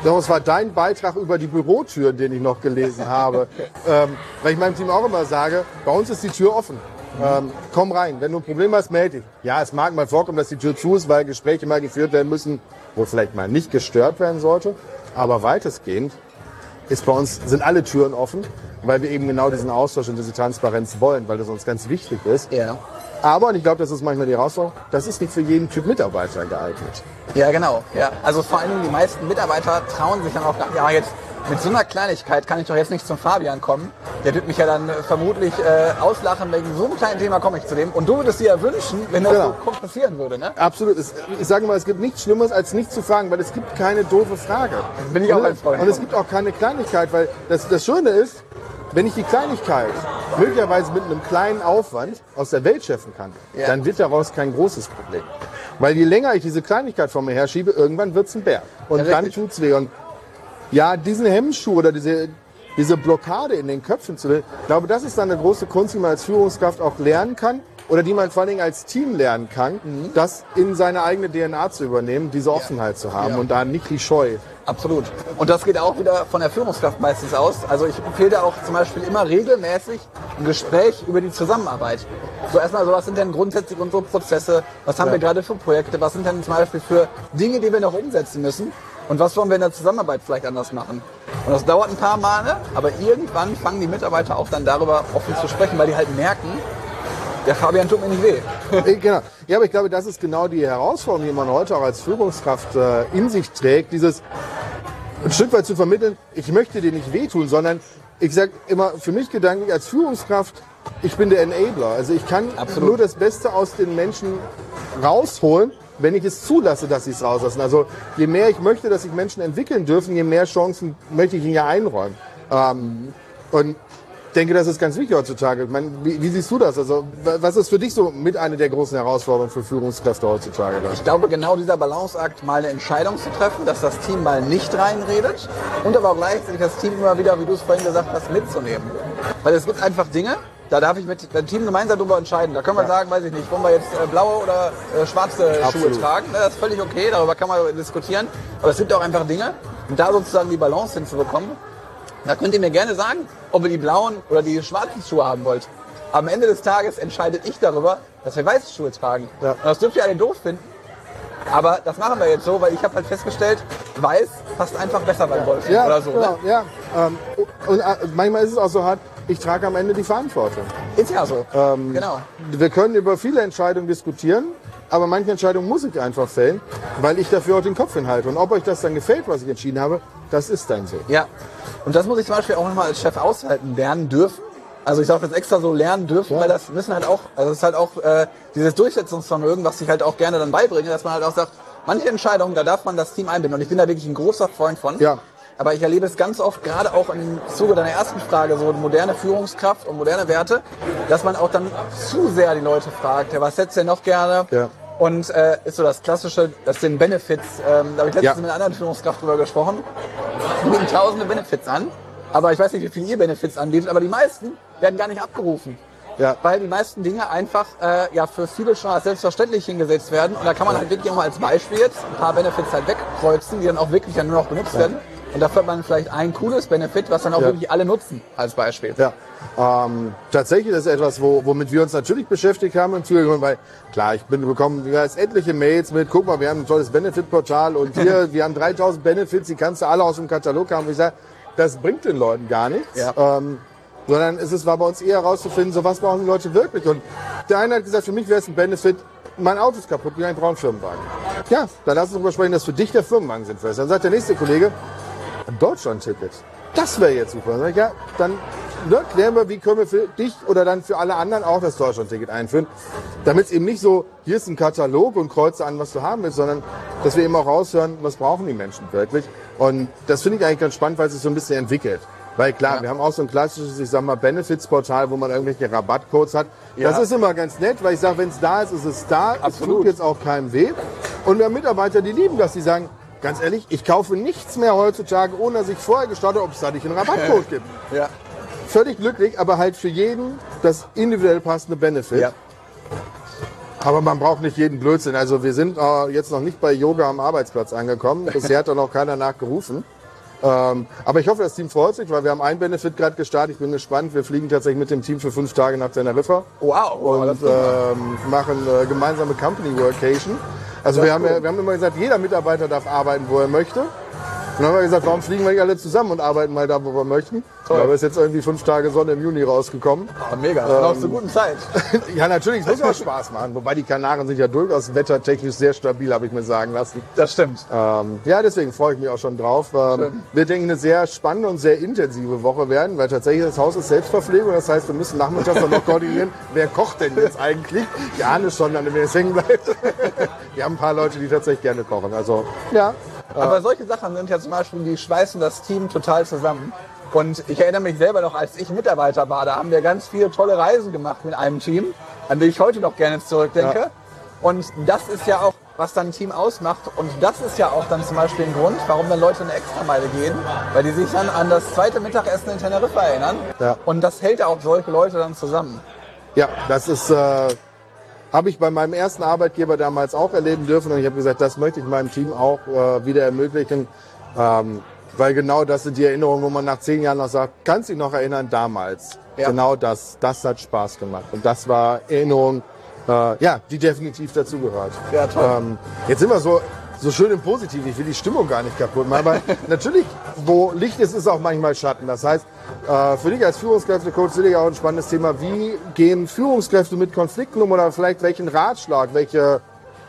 Doch, es war dein Beitrag über die Bürotüren, den ich noch gelesen habe. ähm, weil ich meinem Team auch immer sage, bei uns ist die Tür offen. Ähm, komm rein, wenn du ein Problem hast, melde dich. Ja, es mag mal vorkommen, dass die Tür zu ist, weil Gespräche mal geführt werden müssen, wo vielleicht mal nicht gestört werden sollte. Aber weitestgehend ist bei uns, sind alle Türen offen, weil wir eben genau diesen Austausch und diese Transparenz wollen, weil das uns ganz wichtig ist.
Ja.
Aber, und ich glaube, das ist manchmal die Herausforderung, das ist nicht für jeden Typ Mitarbeiter geeignet.
Ja, genau. Ja. Also vor allem die meisten Mitarbeiter trauen sich dann auch, ja, jetzt mit so einer Kleinigkeit kann ich doch jetzt nicht zum Fabian kommen. Der wird mich ja dann vermutlich äh, auslachen, wegen so einem kleinen Thema komme ich zu dem. Und du würdest dir ja wünschen, wenn das
Genau.
so passieren würde, ne?
Absolut. Es, ich sage mal, es gibt nichts Schlimmeres, als nicht zu fragen, weil es gibt keine doofe Frage.
Bin ich auch ein Freund
Und es
von.
gibt auch keine Kleinigkeit, weil das, das Schöne ist, wenn ich die Kleinigkeit möglicherweise mit einem kleinen Aufwand aus der Welt schaffen kann,
Ja.
dann wird daraus kein großes Problem. Weil je länger ich diese Kleinigkeit vor mir herschiebe, irgendwann wird es ein Berg. Und
Ja,
dann
richtig.
tut's weh. Und ja, diesen Hemmschuh oder diese, diese Blockade in den Köpfen zu legen, ich glaube, das ist dann eine große Kunst, die man als Führungskraft auch lernen kann. Oder die man vor allen Dingen als Team lernen kann,
Mhm.
das in seine eigene D N A zu übernehmen, diese Offenheit zu haben
Ja.
und da nicht die Scheu.
Absolut. Und das geht auch wieder von der Führungskraft meistens aus. Also ich empfehle da auch zum Beispiel immer regelmäßig ein Gespräch über die Zusammenarbeit. So erstmal, so was sind denn grundsätzlich unsere Prozesse? Was haben
Ja.
wir gerade für Projekte? Was sind denn zum Beispiel für Dinge, die wir noch umsetzen müssen? Und was wollen wir in der Zusammenarbeit vielleicht anders machen? Und das dauert ein paar Male, aber irgendwann fangen die Mitarbeiter auch dann darüber offen zu sprechen, weil die halt merken, der Fabian tut mir nicht weh.
Äh, Genau. Ja, aber ich glaube, das ist genau die Herausforderung, die man heute auch als Führungskraft äh, in sich trägt, dieses ein Stück weit zu vermitteln, ich möchte dir nicht wehtun, sondern ich sage immer, für mich gedanklich als Führungskraft, ich bin der Enabler. Also ich kann
Absolut.
nur das Beste aus den Menschen rausholen, wenn ich es zulasse, dass sie es rauslassen. Also je mehr ich möchte, dass sich Menschen entwickeln dürfen, je mehr Chancen möchte ich ihnen ja einräumen. Ähm, und ich denke, das ist ganz wichtig heutzutage. Ich meine, wie, wie siehst du das? Also, was ist für dich so mit einer der großen Herausforderungen für Führungskräfte heutzutage?
Ich glaube, genau dieser Balanceakt, mal eine Entscheidung zu treffen, dass das Team mal nicht reinredet und aber auch gleichzeitig das Team immer wieder, wie du es vorhin gesagt hast, mitzunehmen. Weil es gibt einfach Dinge, da darf ich mit dem Team gemeinsam darüber entscheiden. Da können wir
Ja.
sagen, weiß ich nicht, wollen wir jetzt äh, blaue oder äh, schwarze Schuhe
Absolut.
tragen. Das ist völlig okay, darüber kann man diskutieren. Aber es gibt auch einfach Dinge, und da sozusagen die Balance hinzubekommen, da könnt ihr mir gerne sagen, ob ihr die blauen oder die schwarzen Schuhe haben wollt. Am Ende des Tages entscheidet ich darüber, dass wir weiße Schuhe tragen.
Ja.
Und das dürft ihr alle doof finden. Aber das machen wir jetzt so, weil ich habe halt festgestellt, weiß passt einfach besser beim Golf
Ja,
oder so.
genau,
Ne?
ja. Ähm, und äh, manchmal ist es auch so hart, ich trage am Ende die Verantwortung.
Ist ja so.
Ähm,
Genau.
Wir können über viele Entscheidungen diskutieren, aber manche Entscheidungen muss ich einfach fällen, weil ich dafür auch den Kopf hinhalte. Und ob euch das dann gefällt, was ich entschieden habe, das ist dann so.
Ja. Und das muss ich zum Beispiel auch nochmal als Chef aushalten, lernen dürfen. Also ich sage das extra so lernen dürfen,
Ja.
weil das müssen halt auch, also es ist halt auch äh, dieses Durchsetzungsvermögen, was ich halt auch gerne dann beibringe, dass man halt auch sagt, manche Entscheidungen, da darf man das Team einbinden. Und ich bin da wirklich ein großer Freund von.
Ja.
Aber ich erlebe es ganz oft, gerade auch im Zuge deiner ersten Frage, so moderne Führungskraft und moderne Werte, dass man auch dann zu sehr die Leute fragt, ja, was setzt ihr noch gerne?
Ja.
Und äh, ist so das Klassische, das sind Benefits. Ähm, da habe ich letztens
Ja.
mit einer anderen Führungskraft drüber gesprochen. Die bieten tausende Benefits an, aber ich weiß nicht, wie viel ihr Benefits anbietet, aber die meisten werden gar nicht abgerufen.
Ja.
Weil die meisten Dinge einfach äh, ja für viele schon als selbstverständlich hingesetzt werden. Und da kann man halt wirklich auch mal als Beispiel jetzt ein paar Benefits halt wegkreuzen, die dann auch wirklich dann nur noch benutzt werden. Und dafür hat man vielleicht ein cooles Benefit, was dann auch
Ja.
wirklich alle nutzen, als Beispiel.
Ja, ähm, tatsächlich ist es etwas, wo, womit wir uns natürlich beschäftigt haben im Zuge, weil klar, ich bin bekommen wir jetzt etliche Mails mit, guck mal, wir haben ein tolles Benefit-Portal und hier, wir haben dreitausend Benefits, die kannst du alle aus dem Katalog haben. Und ich sage, das bringt den Leuten gar nichts,
Ja.
ähm, sondern es ist, war bei uns eher herauszufinden, so was brauchen die Leute wirklich. Und der eine hat gesagt, für mich wäre es ein Benefit, mein Auto ist kaputt, ich brauche einen Firmenwagen. Ja, dann lass uns darüber sprechen, dass für dich der Firmenwagen sinnvoll ist. Dann sagt der nächste Kollege, ein Deutschland-Ticket. Das wäre jetzt super. Dann sag ich, ja, dann ne, klären wir, wie können wir für dich oder dann für alle anderen auch das Deutschland-Ticket einführen. Damit es eben nicht so, hier ist ein Katalog und kreuze an, was du haben willst, sondern dass wir eben auch raushören, was brauchen die Menschen wirklich. Und das finde ich eigentlich ganz spannend, weil es sich so ein bisschen entwickelt. Weil klar,
Ja.
wir haben auch so ein klassisches, ich sag mal, Benefits-Portal, wo man irgendwelche Rabattcodes hat.
Ja.
Das ist immer ganz nett, weil ich sage, wenn es da ist, ist es da. Es
Absolut.
tut jetzt auch keinem weh. Und wir haben Mitarbeiter, die lieben das, die sagen, ganz ehrlich, ich kaufe nichts mehr heutzutage, ohne dass ich vorher geschaut habe, ob es da nicht einen Rabattcode gibt.
Ja.
Völlig glücklich, aber halt für jeden das individuell passende Benefit.
Ja.
Aber man braucht nicht jeden Blödsinn. Also wir sind äh, jetzt noch nicht bei Yoga am Arbeitsplatz angekommen. Bisher hat da noch keiner nachgerufen. Ähm, aber ich hoffe, das Team freut sich, weil wir haben einen Benefit gerade gestartet. Ich bin gespannt. Wir fliegen tatsächlich mit dem Team für fünf Tage nach Teneriffa.
Wow.
Und ähm, machen äh, gemeinsame Company Workation. Also wir haben, ja, wir haben immer gesagt, jeder Mitarbeiter darf arbeiten, wo er möchte. Und dann haben wir gesagt, warum fliegen wir nicht alle zusammen und arbeiten mal da, wo wir möchten? Da ist jetzt irgendwie fünf Tage Sonne im Juni rausgekommen.
Oh, mega, ähm, auch zur guten Zeit.
Ja, natürlich, es muss auch Spaß machen. Wobei die Kanaren sind ja durchaus wettertechnisch sehr stabil, habe ich mir sagen lassen.
Das stimmt.
Ähm, ja, deswegen freue ich mich auch schon drauf. Ähm, wir denken, eine sehr spannende und sehr intensive Woche werden, weil tatsächlich das Haus ist Selbstverpflegung. Das heißt, wir müssen nachmittags noch koordinieren, wer kocht denn jetzt eigentlich? Die ahne schon, an dem es hängen bleibt. Wir haben ein paar Leute, die tatsächlich gerne kochen. Also, ja.
Aber solche Sachen sind ja zum Beispiel, die schweißen das Team total zusammen. Und ich erinnere mich selber noch, als ich Mitarbeiter war, da haben wir ganz viele tolle Reisen gemacht mit einem Team, an die ich heute noch gerne zurückdenke. Ja. Und das ist ja auch, was dann ein Team ausmacht. Und das ist ja auch dann zum Beispiel ein Grund, warum dann Leute eine Extrameile gehen, weil die sich dann an das zweite Mittagessen in Teneriffa erinnern. Ja. Und das hält ja auch solche Leute dann zusammen.
Ja, das ist... Äh Habe ich bei meinem ersten Arbeitgeber damals auch erleben dürfen und ich habe gesagt, das möchte ich meinem Team auch äh, wieder ermöglichen, ähm, weil genau das sind die Erinnerungen, wo man nach zehn Jahren noch sagt, kannst du dich noch erinnern, damals. Ja. Genau das, das hat Spaß gemacht und das war Erinnerung, äh, ja, die definitiv dazugehört.
Ja, toll. Ähm,
jetzt sind wir so, so schön im Positiven, ich will die Stimmung gar nicht kaputt machen, aber natürlich, wo Licht ist, ist auch manchmal Schatten. Das heißt, äh, für dich als Führungskräftecoach ist auch ein spannendes Thema, wie gehen Führungskräfte mit Konflikten um oder vielleicht welchen Ratschlag, welche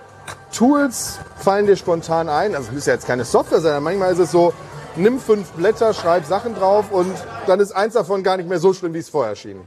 Tools fallen dir spontan ein? Also es muss ja jetzt keine Software sein, manchmal ist es so, nimm fünf Blätter, schreib Sachen drauf und dann ist eins davon gar nicht mehr so schlimm, wie es vorher schien.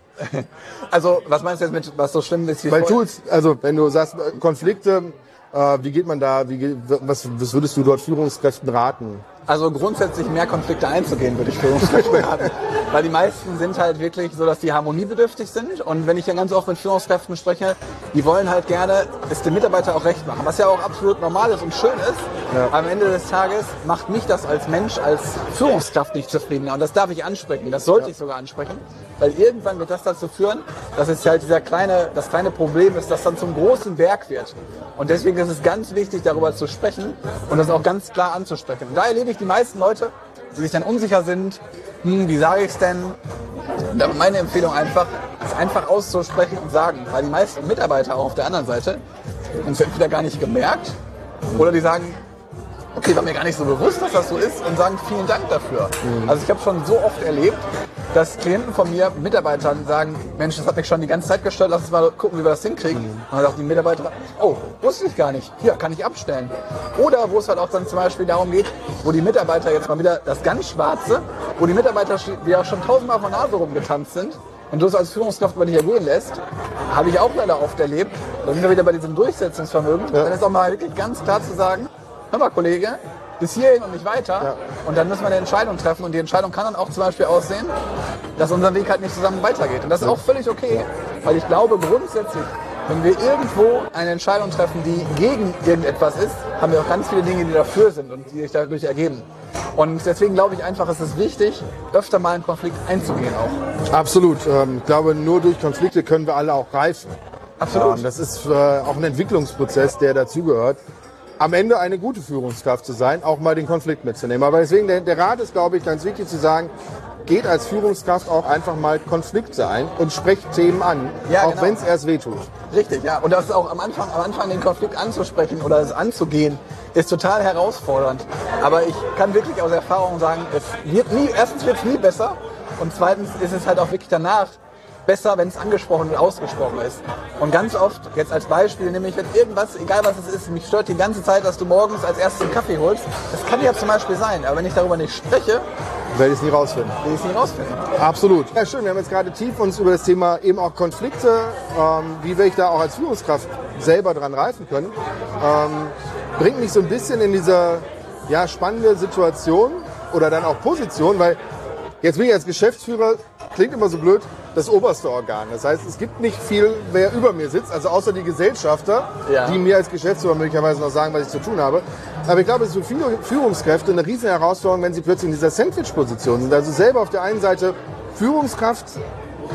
Also was meinst du jetzt mit, was so schlimm ist wie
Weil
vorher?
Tools, also wenn du sagst, Konflikte, äh, wie geht man da, wie, was, was würdest du dort Führungskräften raten?
Also grundsätzlich mehr Konflikte einzugehen, würde ich Führungskräfte raten. Weil die meisten sind halt wirklich so, dass die harmoniebedürftig sind. Und wenn ich ja ganz oft mit Führungskräften spreche, die wollen halt gerne es dem Mitarbeiter auch recht machen. Was ja auch absolut normal ist und schön ist. Ja. Am Ende des Tages macht mich das als Mensch, als Führungskraft nicht zufriedener. Und das darf ich ansprechen. Das sollte ja. ich sogar ansprechen. Weil irgendwann wird das dazu führen, dass es halt dieser kleine, das kleine Problem ist, das dann zum großen Berg wird. Und deswegen ist es ganz wichtig, darüber zu sprechen und das auch ganz klar anzusprechen. Und da erlebe ich die meisten Leute, die sich dann unsicher sind, hm, wie sage ich es denn? Und da meine Empfehlung einfach, es einfach auszusprechen und sagen. Weil die meisten Mitarbeiter auch auf der anderen Seite haben es entweder gar nicht gemerkt oder die sagen, okay, war mir gar nicht so bewusst, dass das so ist und sagen vielen Dank dafür. Mhm. Also ich habe schon so oft erlebt, dass Klienten von mir, Mitarbeitern sagen, Mensch, das hat mich schon die ganze Zeit gestört, lass uns mal gucken, wie wir das hinkriegen. Mhm. Und dann sagt die Mitarbeiter, oh, wusste ich gar nicht, hier kann ich abstellen. Oder wo es halt auch dann zum Beispiel darum geht, wo die Mitarbeiter jetzt mal wieder das ganz Schwarze, wo die Mitarbeiter, die auch schon tausendmal von Nase rumgetanzt sind, und du es als Führungskraft über dich ergehen lässt, habe ich auch leider oft erlebt. Da sind wir wieder bei diesem Durchsetzungsvermögen. Ja. Dann ist auch mal wirklich ganz klar zu sagen, hör mal Kollege, bis hierhin und nicht weiter. Ja. Und dann müssen wir eine Entscheidung treffen. Und die Entscheidung kann dann auch zum Beispiel aussehen, dass unser Weg halt nicht zusammen weitergeht. Und das ist auch völlig okay, weil ich glaube grundsätzlich, wenn wir irgendwo eine Entscheidung treffen, die gegen irgendetwas ist, haben wir auch ganz viele Dinge, die dafür sind und die sich dadurch ergeben. Und deswegen glaube ich einfach, es ist wichtig, öfter mal in Konflikt einzugehen auch.
Absolut. Ich glaube, nur durch Konflikte können wir alle auch reifen.
Absolut.
Das ist auch ein Entwicklungsprozess, der dazugehört. Am Ende eine gute Führungskraft zu sein, auch mal den Konflikt mitzunehmen. Aber deswegen, der, der Rat ist, glaube ich, ganz wichtig zu sagen, geht als Führungskraft auch einfach mal Konflikte ein und sprecht Themen an, ja, auch genau. wenn es erst wehtut.
Richtig, ja. Und das ist auch am Anfang, am Anfang den Konflikt anzusprechen oder es anzugehen, ist total herausfordernd. Aber ich kann wirklich aus Erfahrung sagen, es wird nie, erstens wird es nie besser und zweitens ist es halt auch wirklich danach besser, wenn es angesprochen und ausgesprochen ist. Und ganz oft, jetzt als Beispiel, nämlich wenn irgendwas, egal was es ist, mich stört die ganze Zeit, dass du morgens als erstes einen Kaffee holst. Das kann ja zum Beispiel sein, aber wenn ich darüber nicht spreche,
werde ich es nie rausfinden.
Will ich es nie rausfinden.
Absolut. Ja, schön. Wir haben jetzt gerade tief uns über das Thema eben auch Konflikte, ähm, wie wir ich da auch als Führungskraft selber dran reifen können, ähm, bringt mich so ein bisschen in diese ja, spannende Situation oder dann auch Position, weil jetzt bin ich als Geschäftsführer, klingt immer so blöd, das oberste Organ. Das heißt, es gibt nicht viel, wer über mir sitzt, also außer die Gesellschafter, ja. die mir als Geschäftsführer möglicherweise noch sagen, was ich zu tun habe. Aber ich glaube, es ist für viele Führungskräfte eine riesen Herausforderung, wenn sie plötzlich in dieser Sandwich-Position sind. Also selber auf der einen Seite Führungskraft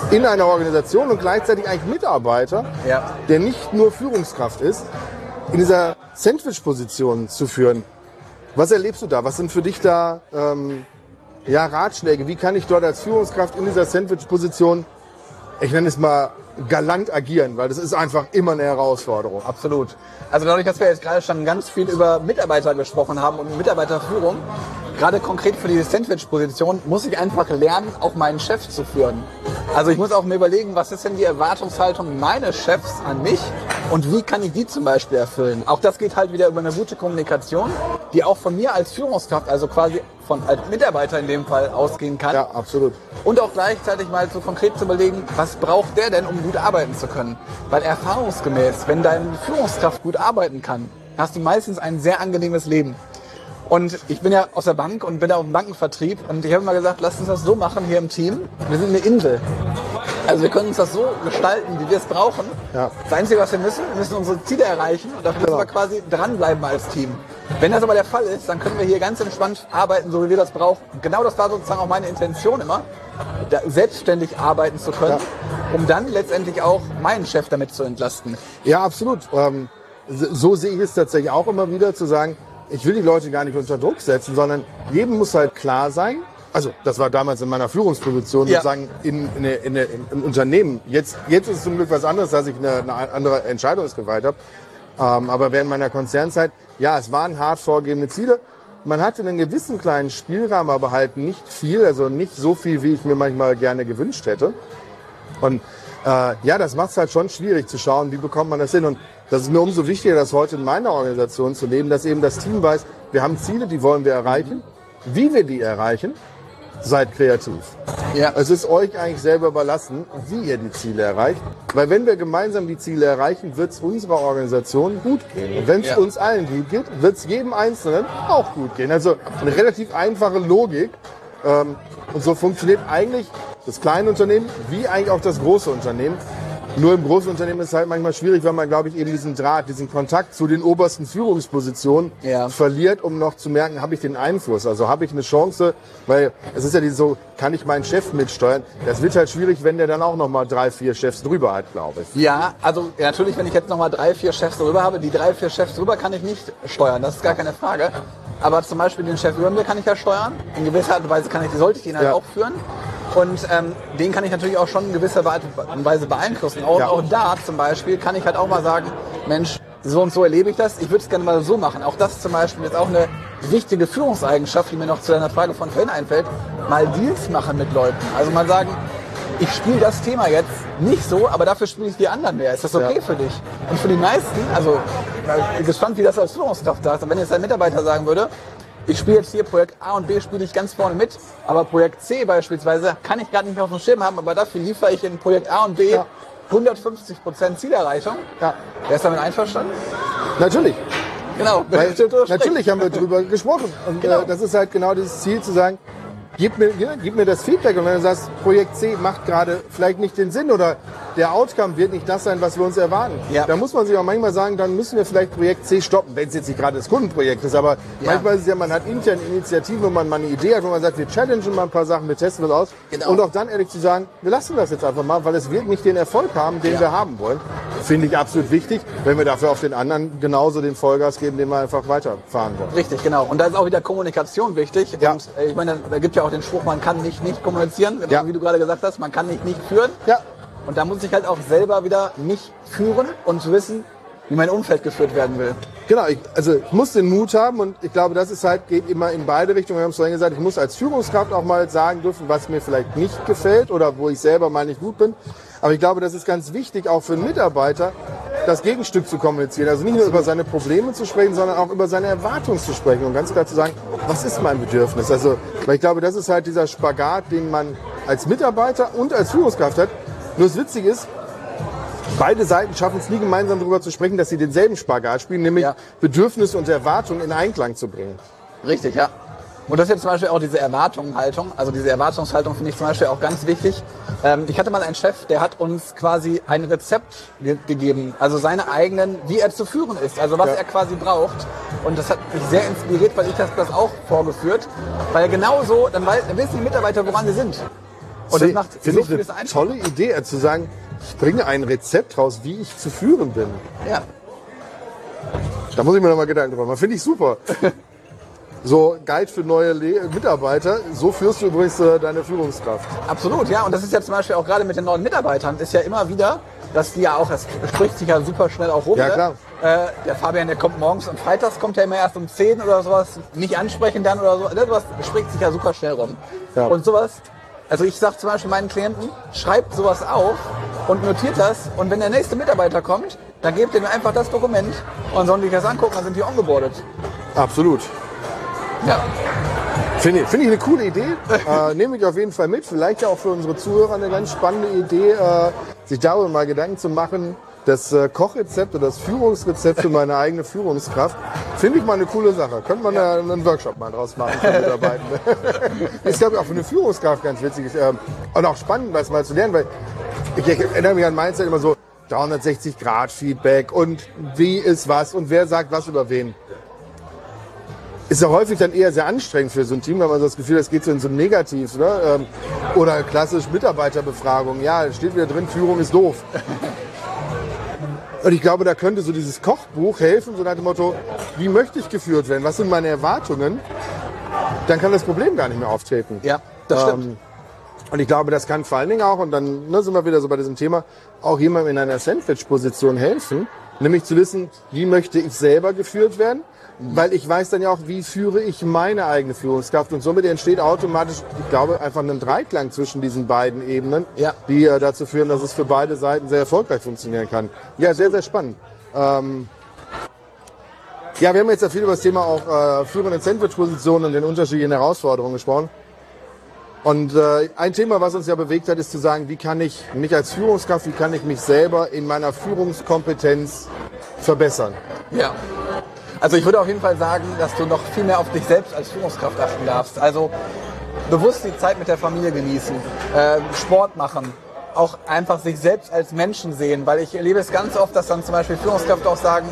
in einer Organisation und gleichzeitig eigentlich Mitarbeiter,
Ja.
der nicht nur Führungskraft ist, in dieser Sandwich-Position zu führen. Was erlebst du da? Was sind für dich da ähm, ja, Ratschläge? Wie kann ich dort als Führungskraft in dieser Sandwich-Position, ich nenne es mal, galant agieren? Weil das ist einfach immer eine Herausforderung.
Absolut. Also dadurch, dass wir jetzt gerade schon ganz viel über Mitarbeiter gesprochen haben und Mitarbeiterführung, gerade konkret für diese Sandwich-Position, muss ich einfach lernen, auch meinen Chef zu führen. Also ich muss auch mir überlegen, was ist denn die Erwartungshaltung meines Chefs an mich und wie kann ich die zum Beispiel erfüllen. Auch das geht halt wieder über eine gute Kommunikation, die auch von mir als Führungskraft, also quasi von als Mitarbeiter in dem Fall ausgehen kann.
Ja, absolut.
Und auch gleichzeitig mal so konkret zu überlegen, was braucht der denn, um gut arbeiten zu können? Weil erfahrungsgemäß, wenn deine Führungskraft gut arbeiten kann, hast du meistens ein sehr angenehmes Leben. Und ich bin ja aus der Bank und bin ja auch im Bankenvertrieb und ich habe immer gesagt, lasst uns das so machen hier im Team. Wir sind eine Insel. Also wir können uns das so gestalten, wie wir es brauchen.
Ja.
Das Einzige, was wir müssen, wir müssen unsere Ziele erreichen und dafür müssen
Genau.
wir quasi dranbleiben als Team. Wenn das aber der Fall ist, dann können wir hier ganz entspannt arbeiten, so wie wir das brauchen. Und genau das war sozusagen auch meine Intention immer, da selbstständig arbeiten zu können,
Ja.
um dann letztendlich auch meinen Chef damit zu entlasten.
Ja, absolut. Ähm, so, so sehe ich es tatsächlich auch immer wieder, zu sagen, ich will die Leute gar nicht unter Druck setzen, sondern jedem muss halt klar sein, also das war damals in meiner Führungsposition,
Ja.
sozusagen in, in, in, in, im Unternehmen. Jetzt, jetzt ist es zum Glück was anderes, dass ich eine, eine andere Entscheidungsgewalt habe. Ähm, aber während meiner Konzernzeit, ja, es waren hart vorgegebene Ziele. Man hatte einen gewissen kleinen Spielrahmen, aber halt nicht viel, also nicht so viel, wie ich mir manchmal gerne gewünscht hätte. Und äh, ja, das macht es halt schon schwierig zu schauen, wie bekommt man das hin. Und das ist mir umso wichtiger, das heute in meiner Organisation zu leben, dass eben das Team weiß, wir haben Ziele, die wollen wir erreichen. Wie wir die erreichen, seid kreativ.
Ja.
Es ist euch eigentlich selber überlassen, wie ihr die Ziele erreicht. Weil wenn wir gemeinsam die Ziele erreichen, wird es unserer Organisation gut gehen. Und wenn es
Ja.
uns allen gut geht, wird es jedem Einzelnen auch gut gehen. Also eine relativ einfache Logik. Ähm, und so funktioniert eigentlich das kleine Unternehmen wie eigentlich auch das große Unternehmen. Nur im großen Unternehmen ist es halt manchmal schwierig, weil man, glaube ich, eben diesen Draht, diesen Kontakt zu den obersten Führungspositionen
Ja.
verliert, um noch zu merken, habe ich den Einfluss, also habe ich eine Chance, weil es ist ja die so, kann ich meinen Chef mitsteuern? Das wird halt schwierig, wenn der dann auch noch mal drei, vier Chefs drüber hat, glaube ich.
Ja, also ja, natürlich, wenn ich jetzt nochmal drei, vier Chefs drüber habe, die drei, vier Chefs drüber kann ich nicht steuern, das ist gar keine Frage. Aber zum Beispiel den Chef über mir kann ich ja steuern. In gewisser Art und Weise kann ich, sollte ich ihn halt
Ja.
auch führen. Und ähm, den kann ich natürlich auch schon in gewisser Art und Weise beeinflussen. Auch,
Ja.
auch da zum Beispiel kann ich halt auch mal sagen, Mensch, so und so erlebe ich das, ich würde es gerne mal so machen. Auch das zum Beispiel ist auch eine wichtige Führungseigenschaft, die mir noch zu deiner Frage von vorhin einfällt, mal Deals machen mit Leuten. Also mal sagen, ich spiele das Thema jetzt nicht so, aber dafür spiele ich die anderen mehr. Ist das okay
Ja.
für dich? Und für die meisten, also ich bin gespannt, wie das als Führungskraft da ist. Und wenn jetzt ein Mitarbeiter sagen würde, ich spiele jetzt hier Projekt A und B, spiele ich ganz vorne mit, aber Projekt C beispielsweise kann ich gerade nicht mehr auf dem Schirm haben, aber dafür liefere ich in Projekt A und B
Ja.
hundertfünfzig Prozent Zielerreichung.
Ja,
Wer ist damit einverstanden?
natürlich.
Genau.
Weil, natürlich haben wir drüber gesprochen. Und
Genau.
äh, das ist halt genau das Ziel, zu sagen, gib mir, ja, gib mir das Feedback. Und wenn du sagst, Projekt C macht gerade vielleicht nicht den Sinn oder der Outcome wird nicht das sein, was wir uns erwarten,
Ja.
dann muss man sich auch manchmal sagen, dann müssen wir vielleicht Projekt C stoppen, wenn es jetzt nicht gerade das Kundenprojekt ist. Aber
Ja.
manchmal ist es ja, man hat interne Initiativen, wo man mal eine Idee hat, wo man sagt, wir challengen mal ein paar Sachen, wir testen das aus.
Genau.
Und auch dann ehrlich zu sagen, wir lassen das jetzt einfach mal, weil es wird nicht den Erfolg haben, den
Ja.
wir haben wollen. Finde ich absolut wichtig, wenn wir dafür auf den anderen genauso den Vollgas geben, den wir einfach weiterfahren wollen.
Richtig, genau. Und da ist auch wieder Kommunikation wichtig.
Ja.
Und äh, ich meine, da gibt ja auch den Spruch, man kann nicht nicht kommunizieren, genau
Ja.
wie du gerade gesagt hast, man kann nicht nicht führen.
Ja.
Und da muss ich halt auch selber wieder mich führen und wissen, wie mein Umfeld geführt werden will.
Genau, ich, also ich muss den Mut haben und ich glaube, das ist halt, geht immer in beide Richtungen. Wir haben es vorhin gesagt, ich muss als Führungskraft auch mal sagen dürfen, was mir vielleicht nicht gefällt oder wo ich selber mal nicht gut bin. Aber ich glaube, das ist ganz wichtig, auch für einen Mitarbeiter, das Gegenstück zu kommunizieren. Also nicht nur über seine Probleme zu sprechen, sondern auch über seine Erwartungen zu sprechen und ganz klar zu sagen, was ist mein Bedürfnis? Also, weil ich glaube, das ist halt dieser Spagat, den man als Mitarbeiter und als Führungskraft hat. Nur das Witzige ist, beide Seiten schaffen es nie gemeinsam darüber zu sprechen, dass sie denselben Spagat spielen, nämlich
Ja.
Bedürfnisse und Erwartungen in Einklang zu bringen.
Richtig, ja. Und das ist jetzt zum Beispiel auch diese Erwartungshaltung. Also diese Erwartungshaltung finde ich zum Beispiel auch ganz wichtig. Ähm, ich hatte mal einen Chef, der hat uns quasi ein Rezept ge gegeben, also seine eigenen, wie er zu führen ist, also was
Ja.
er quasi braucht. Und das hat mich sehr inspiriert, weil ich habe das auch vorgeführt. Weil genauso, dann, wei- dann wissen die Mitarbeiter, woran sie sind. Und das macht
Finde
so
ich eine
vieles einfacher.
tolle Idee, zu sagen, ich bringe ein Rezept raus, wie ich zu führen bin.
Ja.
Da muss ich mir noch mal Gedanken drüber machen. Finde ich super. So, Guide für neue Le Mitarbeiter. So führst du übrigens äh, deine Führungskraft.
Absolut, ja. Und das ist ja zum Beispiel auch gerade mit den neuen Mitarbeitern, ist ja immer wieder, dass die ja auch, das spricht sich ja super schnell auch rum.
Ja,
ne?
klar.
Äh, der Fabian, der kommt morgens und freitags kommt er immer erst um zehn oder sowas, nicht ansprechen dann oder so. Ne? Sowas spricht sich ja super schnell rum.
Ja.
Und sowas, also ich sage zum Beispiel meinen Klienten, schreibt sowas auf und notiert das. Und wenn der nächste Mitarbeiter kommt, dann gebt ihm einfach das Dokument und sollen sich das angucken, dann sind die ongeboardet.
Absolut.
Ja.
Finde ich, finde ich eine coole Idee. äh, nehme ich auf jeden Fall mit. Vielleicht ja auch für unsere Zuhörer eine ganz spannende Idee, äh, sich darüber mal Gedanken zu machen. Das äh, Kochrezept oder das Führungsrezept für meine eigene Führungskraft. Finde ich mal eine coole Sache. Könnte man ja einen Workshop mal draus machen für Mitarbeitende. Ist, glaube ich, auch für eine Führungskraft ganz witzig. Ähm, und auch spannend, was mal zu lernen, weil ich erinnere mich an Mindset immer so dreihundertsechzig Grad Feedback und wie ist was und wer sagt was über wen. Ist ja häufig dann eher sehr anstrengend für so ein Team, weil man so das Gefühl hat, es geht so in so ein Negativ. Ne? Ähm, oder klassisch Mitarbeiterbefragung. Ja, steht wieder drin, Führung ist doof. Und ich glaube, da könnte so dieses Kochbuch helfen, so nach dem Motto, wie möchte ich geführt werden? Was sind meine Erwartungen? Dann kann das Problem gar nicht mehr auftreten.
Ja, das stimmt.
Ähm, und ich glaube, das kann vor allen Dingen auch, und dann ne, sind wir wieder so bei diesem Thema, auch jemandem in einer Sandwich-Position helfen, nämlich zu wissen, wie möchte ich selber geführt werden? Weil ich weiß dann ja auch, wie führe ich meine eigene Führungskraft. Und somit entsteht automatisch, ich glaube, einfach ein Dreiklang zwischen diesen beiden Ebenen,
ja.
die äh, dazu führen, dass es für beide Seiten sehr erfolgreich funktionieren kann. Ja, sehr, sehr spannend. Ähm ja, wir haben jetzt ja viel über das Thema auch äh, führende Sandwich-Positionen und den unterschiedlichen Herausforderungen gesprochen. Und äh, ein Thema, was uns ja bewegt hat, ist zu sagen, wie kann ich mich als Führungskraft, wie kann ich mich selber in meiner Führungskompetenz verbessern?
Ja. Also ich würde auf jeden Fall sagen, dass du noch viel mehr auf dich selbst als Führungskraft achten darfst. Also bewusst die Zeit mit der Familie genießen, äh, Sport machen, auch einfach sich selbst als Menschen sehen. Weil ich erlebe es ganz oft, dass dann zum Beispiel Führungskräfte auch sagen,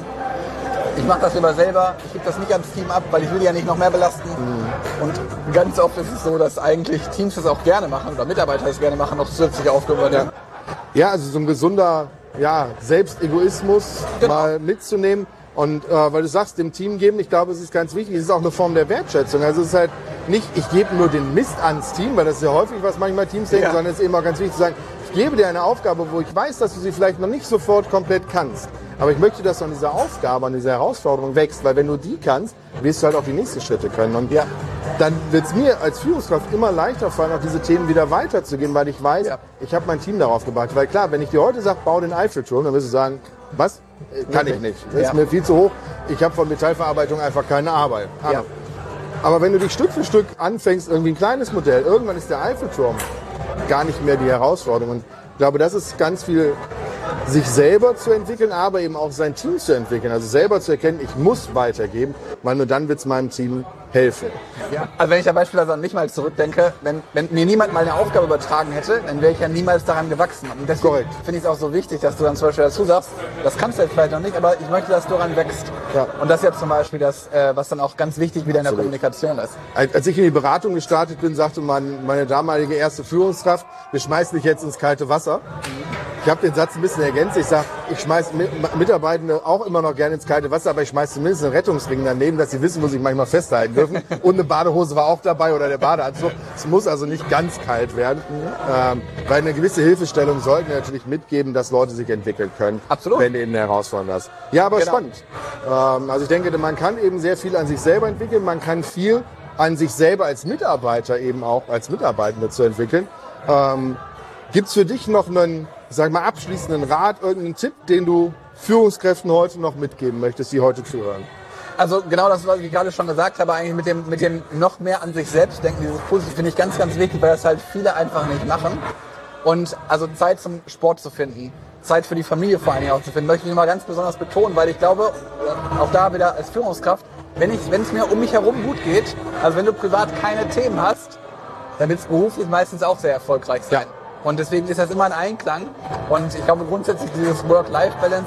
ich mache das lieber selber, ich gebe das nicht ans Team ab, weil ich will die ja nicht noch mehr belasten. Mhm. Und ganz oft ist es so, dass eigentlich Teams das auch gerne machen oder Mitarbeiter das gerne machen, noch zusätzliche Aufgaben übernehmen.
Ja, also so ein gesunder ja, Selbstegoismus
genau.
mal mitzunehmen. Und äh, weil du sagst, dem Team geben, ich glaube, es ist ganz wichtig, es ist auch eine Form der Wertschätzung. Also es ist halt nicht, ich gebe nur den Mist ans Team, weil das ist ja häufig, was manchmal Teams denken,
ja.
sondern es ist eben auch ganz wichtig zu sagen, ich gebe dir eine Aufgabe, wo ich weiß, dass du sie vielleicht noch nicht sofort komplett kannst. Aber ich möchte, dass du an dieser Aufgabe, an dieser Herausforderung wächst, weil wenn du die kannst, wirst du halt auch die nächsten Schritte können. Und ja. dann wird es mir als Führungskraft immer leichter fallen, auch diese Themen wieder weiterzugehen, weil ich weiß, ja. ich habe mein Team darauf gebracht. Weil klar, wenn ich dir heute sage, bau den Eiffelturm, dann wirst du sagen, was? Kann ich nicht. Das ist ja. mir viel zu hoch. Ich habe von Metallverarbeitung einfach keine Arbeit. Ja. Aber wenn du dich Stück für Stück anfängst, irgendwie ein kleines Modell, irgendwann ist der Eiffelturm gar nicht mehr die Herausforderung. Und ich glaube, das ist ganz viel, sich selber zu entwickeln, aber eben auch sein Team zu entwickeln. Also selber zu erkennen, ich muss weitergeben, weil nur dann wird es meinem Team helfen.
Ja. Also wenn ich da beispielsweise an mich mal zurückdenke, wenn, wenn mir niemand mal eine Aufgabe übertragen hätte, dann wäre ich ja niemals daran gewachsen. Und deswegen finde ich es auch so wichtig, dass du dann zum Beispiel dazu sagst, das kannst du jetzt vielleicht noch nicht, aber ich möchte, dass du daran wächst. Ja. Und das ist jetzt zum Beispiel das, äh, was dann auch ganz wichtig wieder in der Absolut. Kommunikation ist.
Als ich in die Beratung gestartet bin, sagte mein, meine damalige erste Führungskraft, wir schmeißen dich jetzt ins kalte Wasser. Ich habe den Satz ein bisschen ergänzt. Ich sage, ich schmeiße Mitarbeitende auch immer noch gerne ins kalte Wasser, aber ich schmeiße zumindest einen Rettungsring daneben, dass sie wissen, wo sie sich manchmal festhalten dürfen. Und eine Badehose war auch dabei oder der Badeanzug. Es muss also nicht ganz kalt werden, ähm, weil eine gewisse Hilfestellung sollten wir natürlich mitgeben, dass Leute sich entwickeln können,
Absolut.
wenn ihnen herausfordernd ist. Ja, aber
genau.
spannend. Ähm, also ich denke, man kann eben sehr viel an sich selber entwickeln. Man kann viel an sich selber als Mitarbeiter eben auch als Mitarbeitende zu entwickeln. Ähm, gibt's für dich noch einen, sag mal, abschließenden Rat, irgendeinen Tipp, den du Führungskräften heute noch mitgeben möchtest, die heute zuhören?
Also genau das, was ich gerade schon gesagt habe, eigentlich mit dem, mit dem noch mehr an sich selbst denken, dieses Positiv finde ich ganz, ganz wichtig, weil das halt viele einfach nicht machen. Und also Zeit zum Sport zu finden, Zeit für die Familie vor allen Dingen auch zu finden, möchte ich mal ganz besonders betonen, weil ich glaube, auch da wieder als Führungskraft, wenn ich, wenn es mir um mich herum gut geht, also wenn du privat keine Themen hast, dann wird es beruflich meistens auch sehr erfolgreich sein. Ja. Und deswegen ist das immer ein Einklang. Und ich glaube grundsätzlich, dieses Work-Life-Balance ist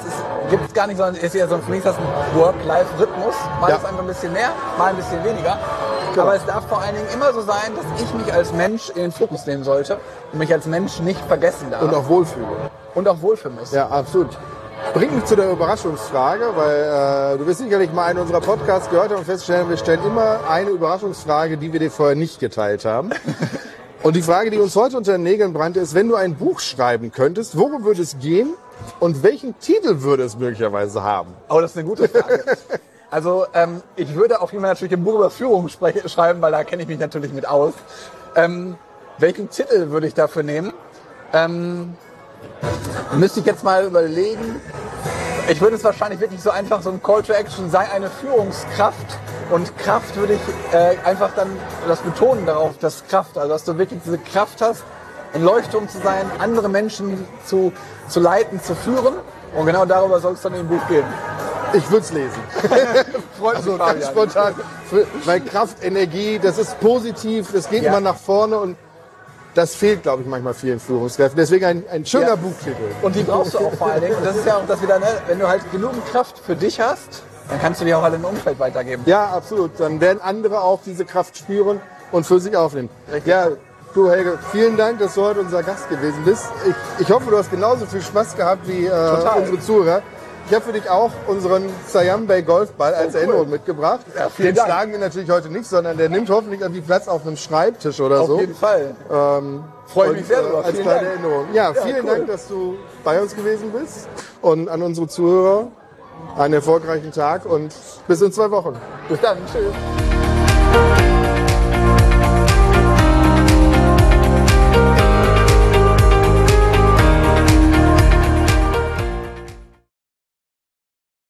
gibt es gar nicht, sondern ist ja so, für mich ist das ein Work-Life-Rhythmus. Mal
Ja.
ist einfach ein bisschen mehr, mal ein bisschen weniger.
Genau.
Aber es darf vor allen Dingen immer so sein, dass ich mich als Mensch in den Fokus nehmen sollte und mich als Mensch nicht vergessen darf.
Und auch wohlfühle.
und auch wohlfühlen muss.
Ja, absolut. Bringt mich zu der Überraschungsfrage, weil äh, du wirst sicherlich mal einen unserer Podcasts gehört haben und feststellen, wir stellen immer eine Überraschungsfrage, die wir dir vorher nicht geteilt haben. Und die Frage, die uns heute unter den Nägeln brannte, ist, wenn du ein Buch schreiben könntest, worum würde es gehen und welchen Titel würde es möglicherweise haben?
Oh, das ist eine gute Frage. Also ähm, ich würde auf jeden Fall natürlich ein Buch über Führung spre- schreiben, weil da kenne ich mich natürlich mit aus. Ähm, welchen Titel würde ich dafür nehmen? Ähm, müsste ich jetzt mal überlegen. Ich würde es wahrscheinlich wirklich so einfach so ein Call to Action, sei eine Führungskraft. Und Kraft würde ich äh, einfach dann das betonen darauf, dass Kraft, also dass du wirklich diese Kraft hast, ein Leuchtturm zu sein, andere Menschen zu, zu leiten, zu führen. Und genau darüber soll es dann im Buch gehen.
Ich würde es lesen.
Freut
Also
mich,
ganz
Fabian.
spontan. Weil Kraft, Energie, das ist positiv, das geht
Ja.
immer nach vorne und das fehlt, glaube ich, manchmal vielen Führungskräften. Deswegen ein, ein schöner
Ja.
Buchtitel.
Und die brauchst du auch vor allen Dingen. Und das ist ja auch das wieder, ne? Wenn du halt genügend Kraft für dich hast, dann kannst du die auch alle im Umfeld weitergeben.
Ja, absolut. Dann werden andere auch diese Kraft spüren und für sich aufnehmen.
Richtig.
Ja, du Helge, vielen Dank, dass du heute unser Gast gewesen bist. Ich, ich hoffe, du hast genauso viel Spaß gehabt wie äh, unsere Zuhörer. Ich habe für dich auch unseren Siam Bay Golfball als
cool.
Erinnerung mitgebracht.
Ja, vielen
Den
Dank.
schlagen wir natürlich heute nicht, sondern der nimmt hoffentlich irgendwie Platz auf einem Schreibtisch oder
Auf
so.
jeden Fall.
Ähm,
Freue ich
und,
mich sehr
äh,
drüber.
Als
Vielen
kleine
Dank.
Erinnerung. Ja,
Ja,
vielen
cool.
Dank, dass du bei uns gewesen bist. Und an unsere Zuhörer einen erfolgreichen Tag und bis in zwei Wochen.
Bis dann. Tschüss.